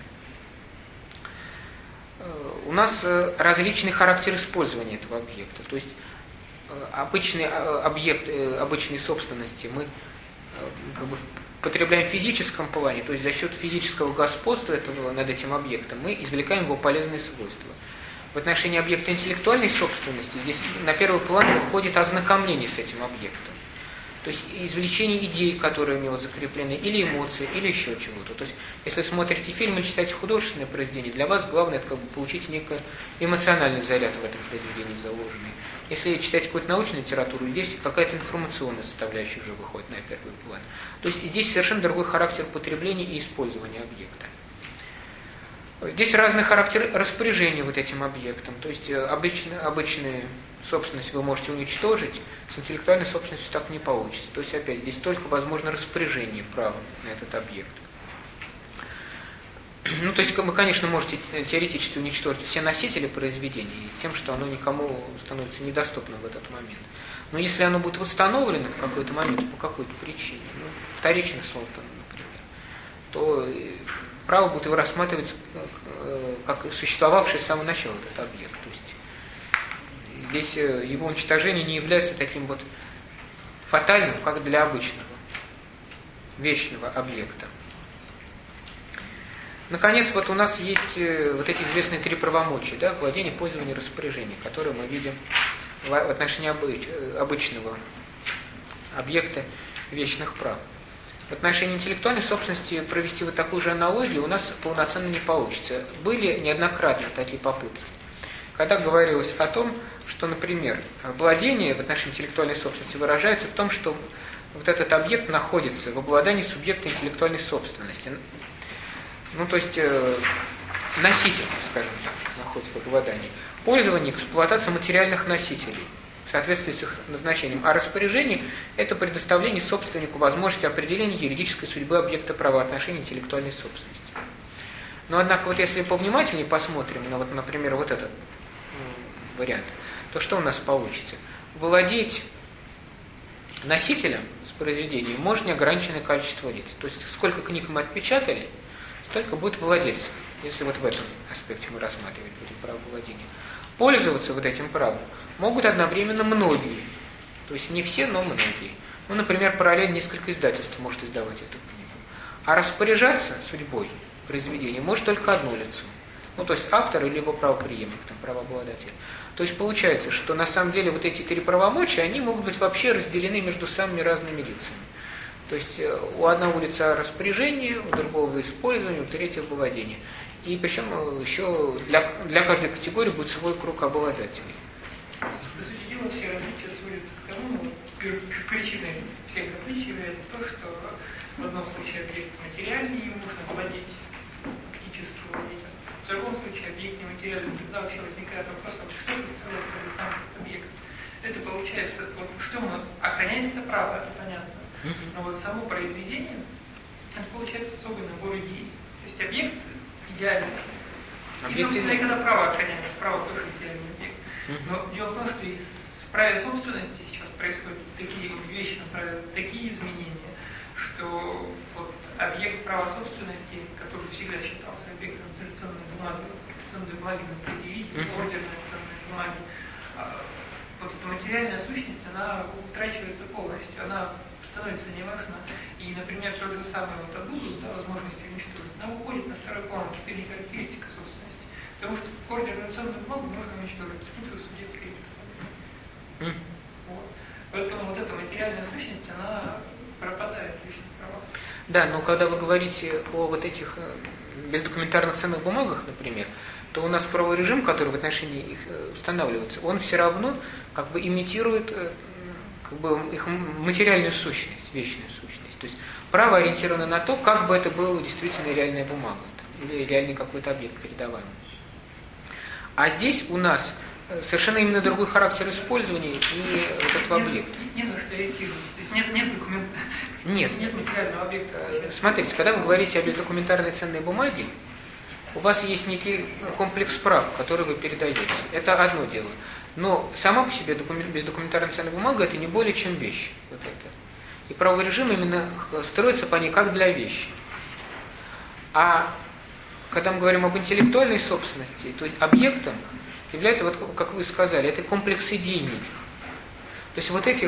У нас различный характер использования этого объекта. То есть обычный объект обычной собственности мы потребляем в физическом плане, то есть за счет физического господства над этим объектом мы извлекаем его полезные свойства. В отношении объекта интеллектуальной собственности здесь на первый план выходит ознакомление с этим объектом. То есть извлечение идей, которые у него закреплены, или эмоций, или еще чего-то. То есть если смотрите фильм или читаете художественное произведение, для вас главное это получить некий эмоциональный заряд в этом произведении заложенный. Если читаете какую-то научную литературу, здесь какая-то информационная составляющая уже выходит на первый план. То есть здесь совершенно другой характер потребления и использования объекта. Здесь разный характер распоряжения вот этим объектом. То есть обычную собственность вы можете уничтожить, с интеллектуальной собственностью так не получится. То есть опять здесь только возможно распоряжение права на этот объект. Ну, то есть вы, конечно, можете теоретически уничтожить все носители произведения тем, что оно никому становится недоступным в этот момент. Но если оно будет восстановлено в какой-то момент по какой-то причине, вторично создано, например, то право будет его рассматривать как существовавший с самого начала этот объект. То есть здесь его уничтожение не является таким вот фатальным, как для обычного, вечного объекта. Наконец, вот у нас есть вот эти известные три правомочия, да, владение, пользование, распоряжение, которые мы видим в отношении обычного объекта вечных прав. В отношении интеллектуальной собственности провести вот такую же аналогию у нас полноценно не получится. Были неоднократно такие попытки. Когда говорилось о том, что, например, владение в отношении интеллектуальной собственности выражается в том, что вот этот объект находится в обладании субъекта интеллектуальной собственности. Ну, то есть носитель, скажем так, находится в обладании. Пользование, эксплуатация материальных носителей в соответствии с их назначением. А распоряжение – это предоставление собственнику возможности определения юридической судьбы объекта правоотношений интеллектуальной собственности. Но, однако, вот если повнимательнее посмотрим на, вот, например, вот этот вариант, то что у нас получится? Владеть носителем с произведением может неограниченное количество лиц. То есть, сколько книг мы отпечатали, столько будет владельцев, если вот в этом аспекте мы рассматривать будем право владения. Пользоваться вот этим правом могут одновременно многие. То есть не все, но многие. Ну, например, параллельно несколько издательств может издавать эту книгу. А распоряжаться судьбой произведения может только одно лицо. Ну, то есть автор или его правопреемник, там, правообладатель. То есть получается, что на самом деле вот эти три правомочия, они могут быть вообще разделены между самыми разными лицами. То есть у одного лица распоряжение, у другого использование, у третьего владение. И причем еще для каждой категории будет свой круг обладателей. По сути дела, все различия сводятся к тому, причиной всех различий является то, что в одном случае объект материальный, им можно владеть, фактически владеть. В другом случае объект нематериальный, тогда вообще возникает вопрос, что представляет собой сам объект. Это получается, вот, что мы охраняется право, это понятно. Но вот само произведение, это получается особый набор идей. То есть объект идеальный. И, собственно, и когда право охраняется, право тоже идеальный объект. Но дело в том, что в праве собственности сейчас происходят такие вещи, такие изменения, что вот объект права собственности, который всегда считался объектом традиционной бумаги на предъявитель, ордерной ценной бумаги, вот эта материальная сущность, она утрачивается полностью, она становится неважна. И, например, тот же самый вот абузус, да, возможность уничтожить, она уходит на второй план, теперь не характеристика собственности. Потому что ордерную ценную бумагу можно уничтожить, тут же судебское представление. Вот. Поэтому вот эта материальная сущность, она Да, но когда вы говорите о вот этих бездокументарных ценных бумагах, например, то у нас правовой режим, который в отношении их устанавливается, он все равно как бы имитирует как бы их материальную сущность, вечную сущность. То есть право ориентировано на то, как бы это была действительно реальная бумага там, или реальный какой-то объект передаваемый. А здесь у нас совершенно именно другой характер использования и вот этого объекта. Нет на что ориентироваться. То есть нет документа. Нет. Нет материального объекта. Смотрите, когда вы говорите о бездокументарной ценной бумаге, у вас есть некий комплекс прав, который вы передаете. Это одно дело. Но сама по себе бездокументарная ценная бумага это не более чем вещь. Вот это. И правовой режим именно строится по ней как для вещи. А когда мы говорим об интеллектуальной собственности, то есть объектом является, вот как вы сказали, это комплекс идей неких. То есть вот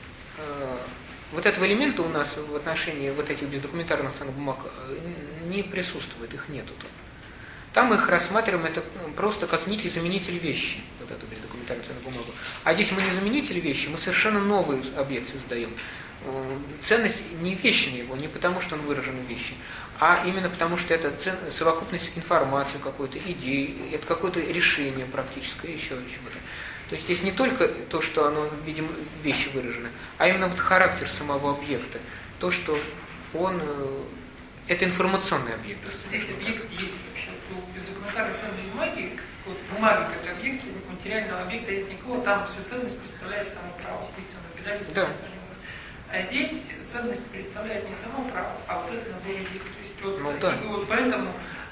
этого элемента у нас в отношении вот этих бездокументарных ценных бумаг не присутствует, их нету тут. Там мы их рассматриваем это просто как некий заменитель вещи, вот эту бездокументарную ценную бумагу. А здесь мы не заменитель вещи, мы совершенно новый объект создаем. Ценность не вещи его, не потому что он выражен в вещи, а именно потому что это совокупность информации какой-то, идей, это какое-то решение практическое, еще чего-то. То есть здесь не только то, что оно в виде вещи выражено, а именно вот характер самого объекта, то, что он, это информационный объект. То, что здесь объект есть вообще, то без документарной ценной бумаги, вот бумаги как объект, материального объекта нет никакого, там всю ценность представляет само право, пусть он обязательно. Да. А здесь ценность представляет не само право, а вот это набор идей. То есть вот, да. и вот поэтому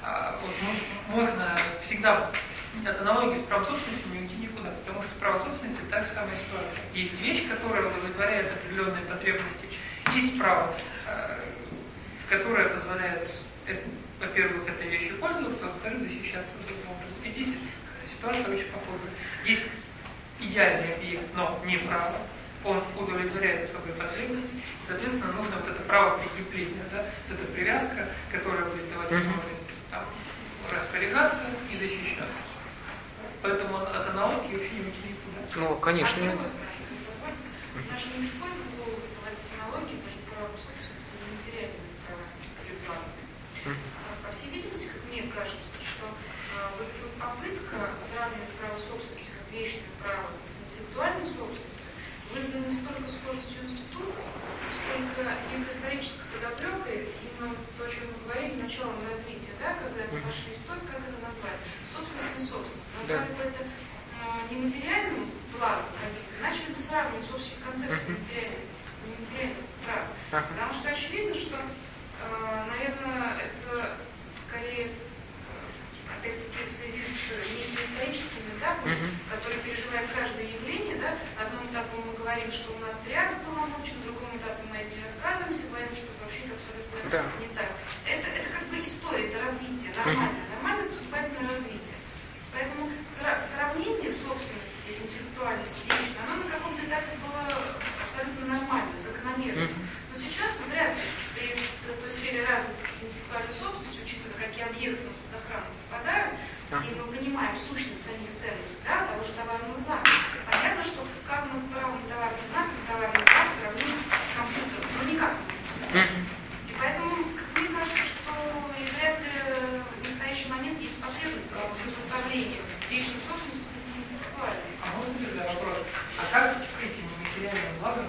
можно всегда от аналогии с правом собственности не уйти никуда, потому что право собственности – та же самая ситуация. Есть вещь, которая удовлетворяет определенные потребности, есть право, которое позволяет, во-первых, этой вещью пользоваться, во-вторых, защищаться другим образом. И здесь ситуация очень похожа. Есть идеальный объект, но не право. Он удовлетворяет собой потребности, и, соответственно, нужно вот это право прикрепления, да? Вот эта привязка, которая будет давать возможность там распоряжаться и защищаться. Поэтому от аналогии вообще не уйти никуда. Ну, конечно. Позвольте, наша не приходит в голову проводить аналогии между правом собственности и материальными правами. По всей видимости, как мне кажется, что вот попытка сравнивать право собственности как вечное право с интеллектуальной собственностью вызвана не столько схожестью института, сколько исторической подоплекой, именно то, о чем мы говорили, началом развития, да, когда мы пошли историю, как это назвать? Собственность, не собственность. Назвали бы это нематериальным благом, начали бы сравнивать собственные концепции нематериальных прав. Потому что очевидно, что, наверное, это скорее, опять-таки, в связи с некими историческими этапами, которые переживает каждое явление, да, одному этапу мы говорим, что у нас триада полномочий, на другом этапе мы от них отказываемся, говорим, что вообще это абсолютно не так. Это как бы история, это развитие, нормальное поступательное развитие. Поэтому сравнение собственности интеллектуальной с личной, оно на каком-то этапе было абсолютно нормально, закономерно. Но сейчас вряд ли при той сфере развития интеллектуальной собственности, учитывая, какие объекты у нас под охрану попадают, и мы понимаем сущность самих ценностей, да, того же товарного знака. Понятно, что как мы правом товарный знак сравним с компьютером, ну никак не сравним. И поэтому, как мне кажется, что вряд ли в настоящий момент есть потребность в сопоставлении вечной собственности с интеллектуальной. А можно тогда вопрос, а как этим материальным благом,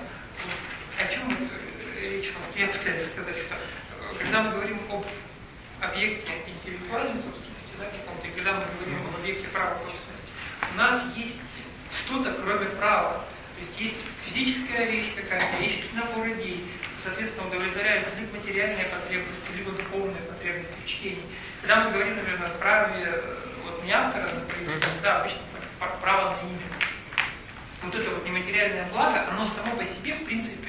о чем речь? Я пытаюсь сказать, что когда мы говорим об объекте интеллектуальной собственности, да, и когда мы говорим об объекте права собственности, у нас есть что-то, кроме права. То есть есть физическая вещь какая-то, есть набор идей. Соответственно, удовлетворяются либо материальные потребности, либо духовные потребности в чтении. Когда мы говорим, например, о праве вот, не автора, например, да, обычно право на имя. Вот это вот нематериальное благо, оно само по себе, в принципе,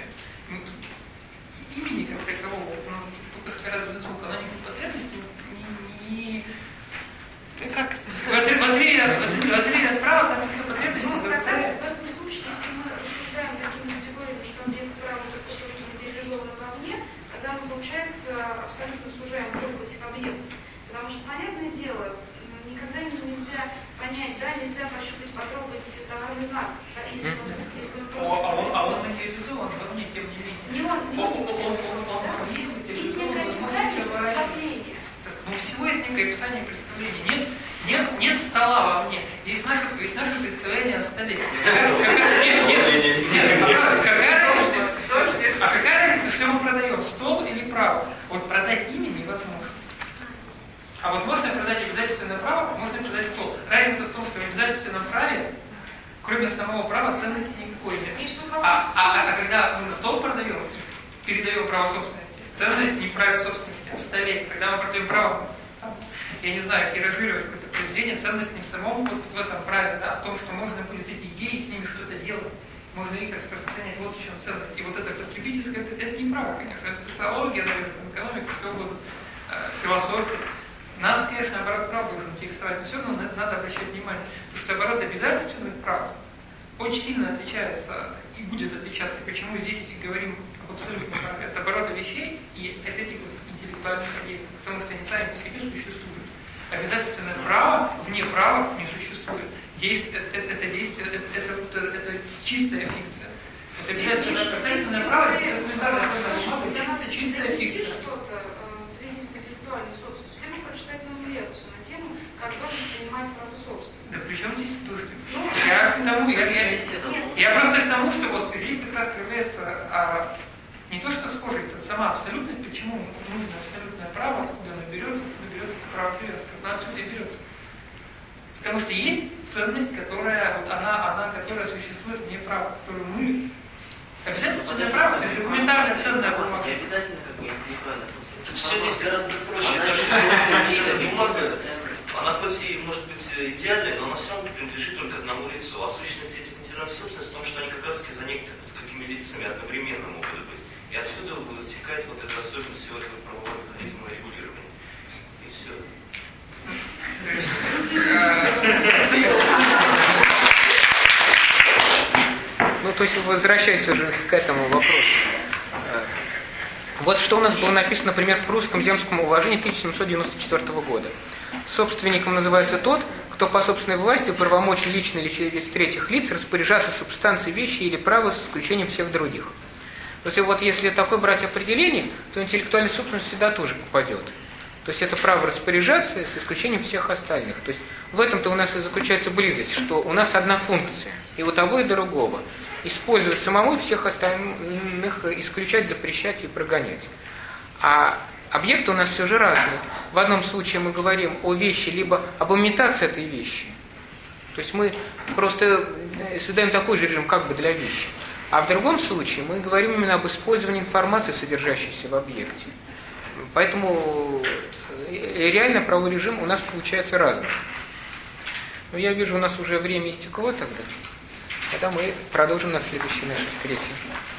имени как такового, разве звук, оно не потребности, не как в отрыве от права, там никакой потребности не удовлетворяется. В этом случае, если мы рассуждаем такими категориями, что объект права только то, что материализовано вовне, тогда мы, получается, абсолютно сужаем круг этих объектов. Потому что, понятное дело, никогда нельзя понять, да, нельзя пощупать, потрогать товарный знак. Да, если он он материализован вовне, тем не менее. он есть представление. Ну, всего есть некое описание представления. Нет стола во мне. Есть наше представление о столе. Какая разница, что мы продаем? Стол или право? Вот продать имя невозможно. А вот можно продать обязательственное право, можно продать стол. Разница в том, что в обязательственном праве, кроме самого права, ценности никакой нет. А когда мы стол продаем и передаем право собственности, ценность не в праве собственности, а в столе. Когда мы продаем право, я не знаю, тиражировать какое-то произведение, ценность не в самом вот в этом праве, да, а в том, что можно будет эти идеи, с ними что-то делать, можно их распространять, вот в чем ценность. И вот это потребительское, это не право, конечно, это социология, наверное, экономика, что угодно, философия. Нас, конечно, оборот прав должен интересовать, но все равно надо обращать внимание, потому что оборот обязательственных прав очень сильно отличается и будет отличаться. Почему здесь говорим об абсолютном праве? Это обороты вещей и от этих интеллектуальных объектов, потому что они сами по себе существуют. Обязательственное право вне права не существует. Это действие, это чистая фикция. Это обязательственное право, это чистая фикция. Что-то в связи с интеллектуальной собственностью, либо прочитать нам лекцию на тему, как должен принимать право собственности. Да при чем здесь тоже? Я просто к тому, что вот здесь как раз проявляется не то, что схожесть, а сама абсолютность, почему нужно абсолютное право, откуда оно берется это право привязка, оно отсюда и берется. Потому что есть ценность, которая, вот она, которая существует вне права, которую мы... Обязательно право, это документарная ценная бумага. Не обязательно как бы интеллектуальная собственность. Все здесь гораздо проще. Даже бумага, она хоть и может быть идеальной, но она все равно принадлежит только одному лицу. А сущность этих материальных собственностей в том, что они как раз таки за несколькими лицами одновременно могут быть. И отсюда вытекает вот эта особенность всего этого правового механизма регулирования. И все. Ну, то есть, возвращаясь уже к этому вопросу. Вот что у нас было написано, например, в прусском земском уложении 1794 года. Собственником называется тот, кто по собственной власти правомочен лично или через третьих лиц распоряжаться субстанцией вещи или права с исключением всех других. То есть, вот если такое брать определение, то интеллектуальная собственность всегда тоже попадет. То есть это право распоряжаться с исключением всех остальных. То есть в этом-то у нас и заключается близость, что у нас одна функция, и у того, и другого. Использовать самому, всех остальных исключать, запрещать и прогонять. А объекты у нас все же разные. В одном случае мы говорим о вещи, либо об имитации этой вещи. То есть мы просто создаем такой же режим, как бы для вещи. А в другом случае мы говорим именно об использовании информации, содержащейся в объекте. Поэтому реально правовой режим у нас получается разный. Но я вижу, у нас уже время истекло тогда. Тогда мы продолжим на следующей нашей встрече.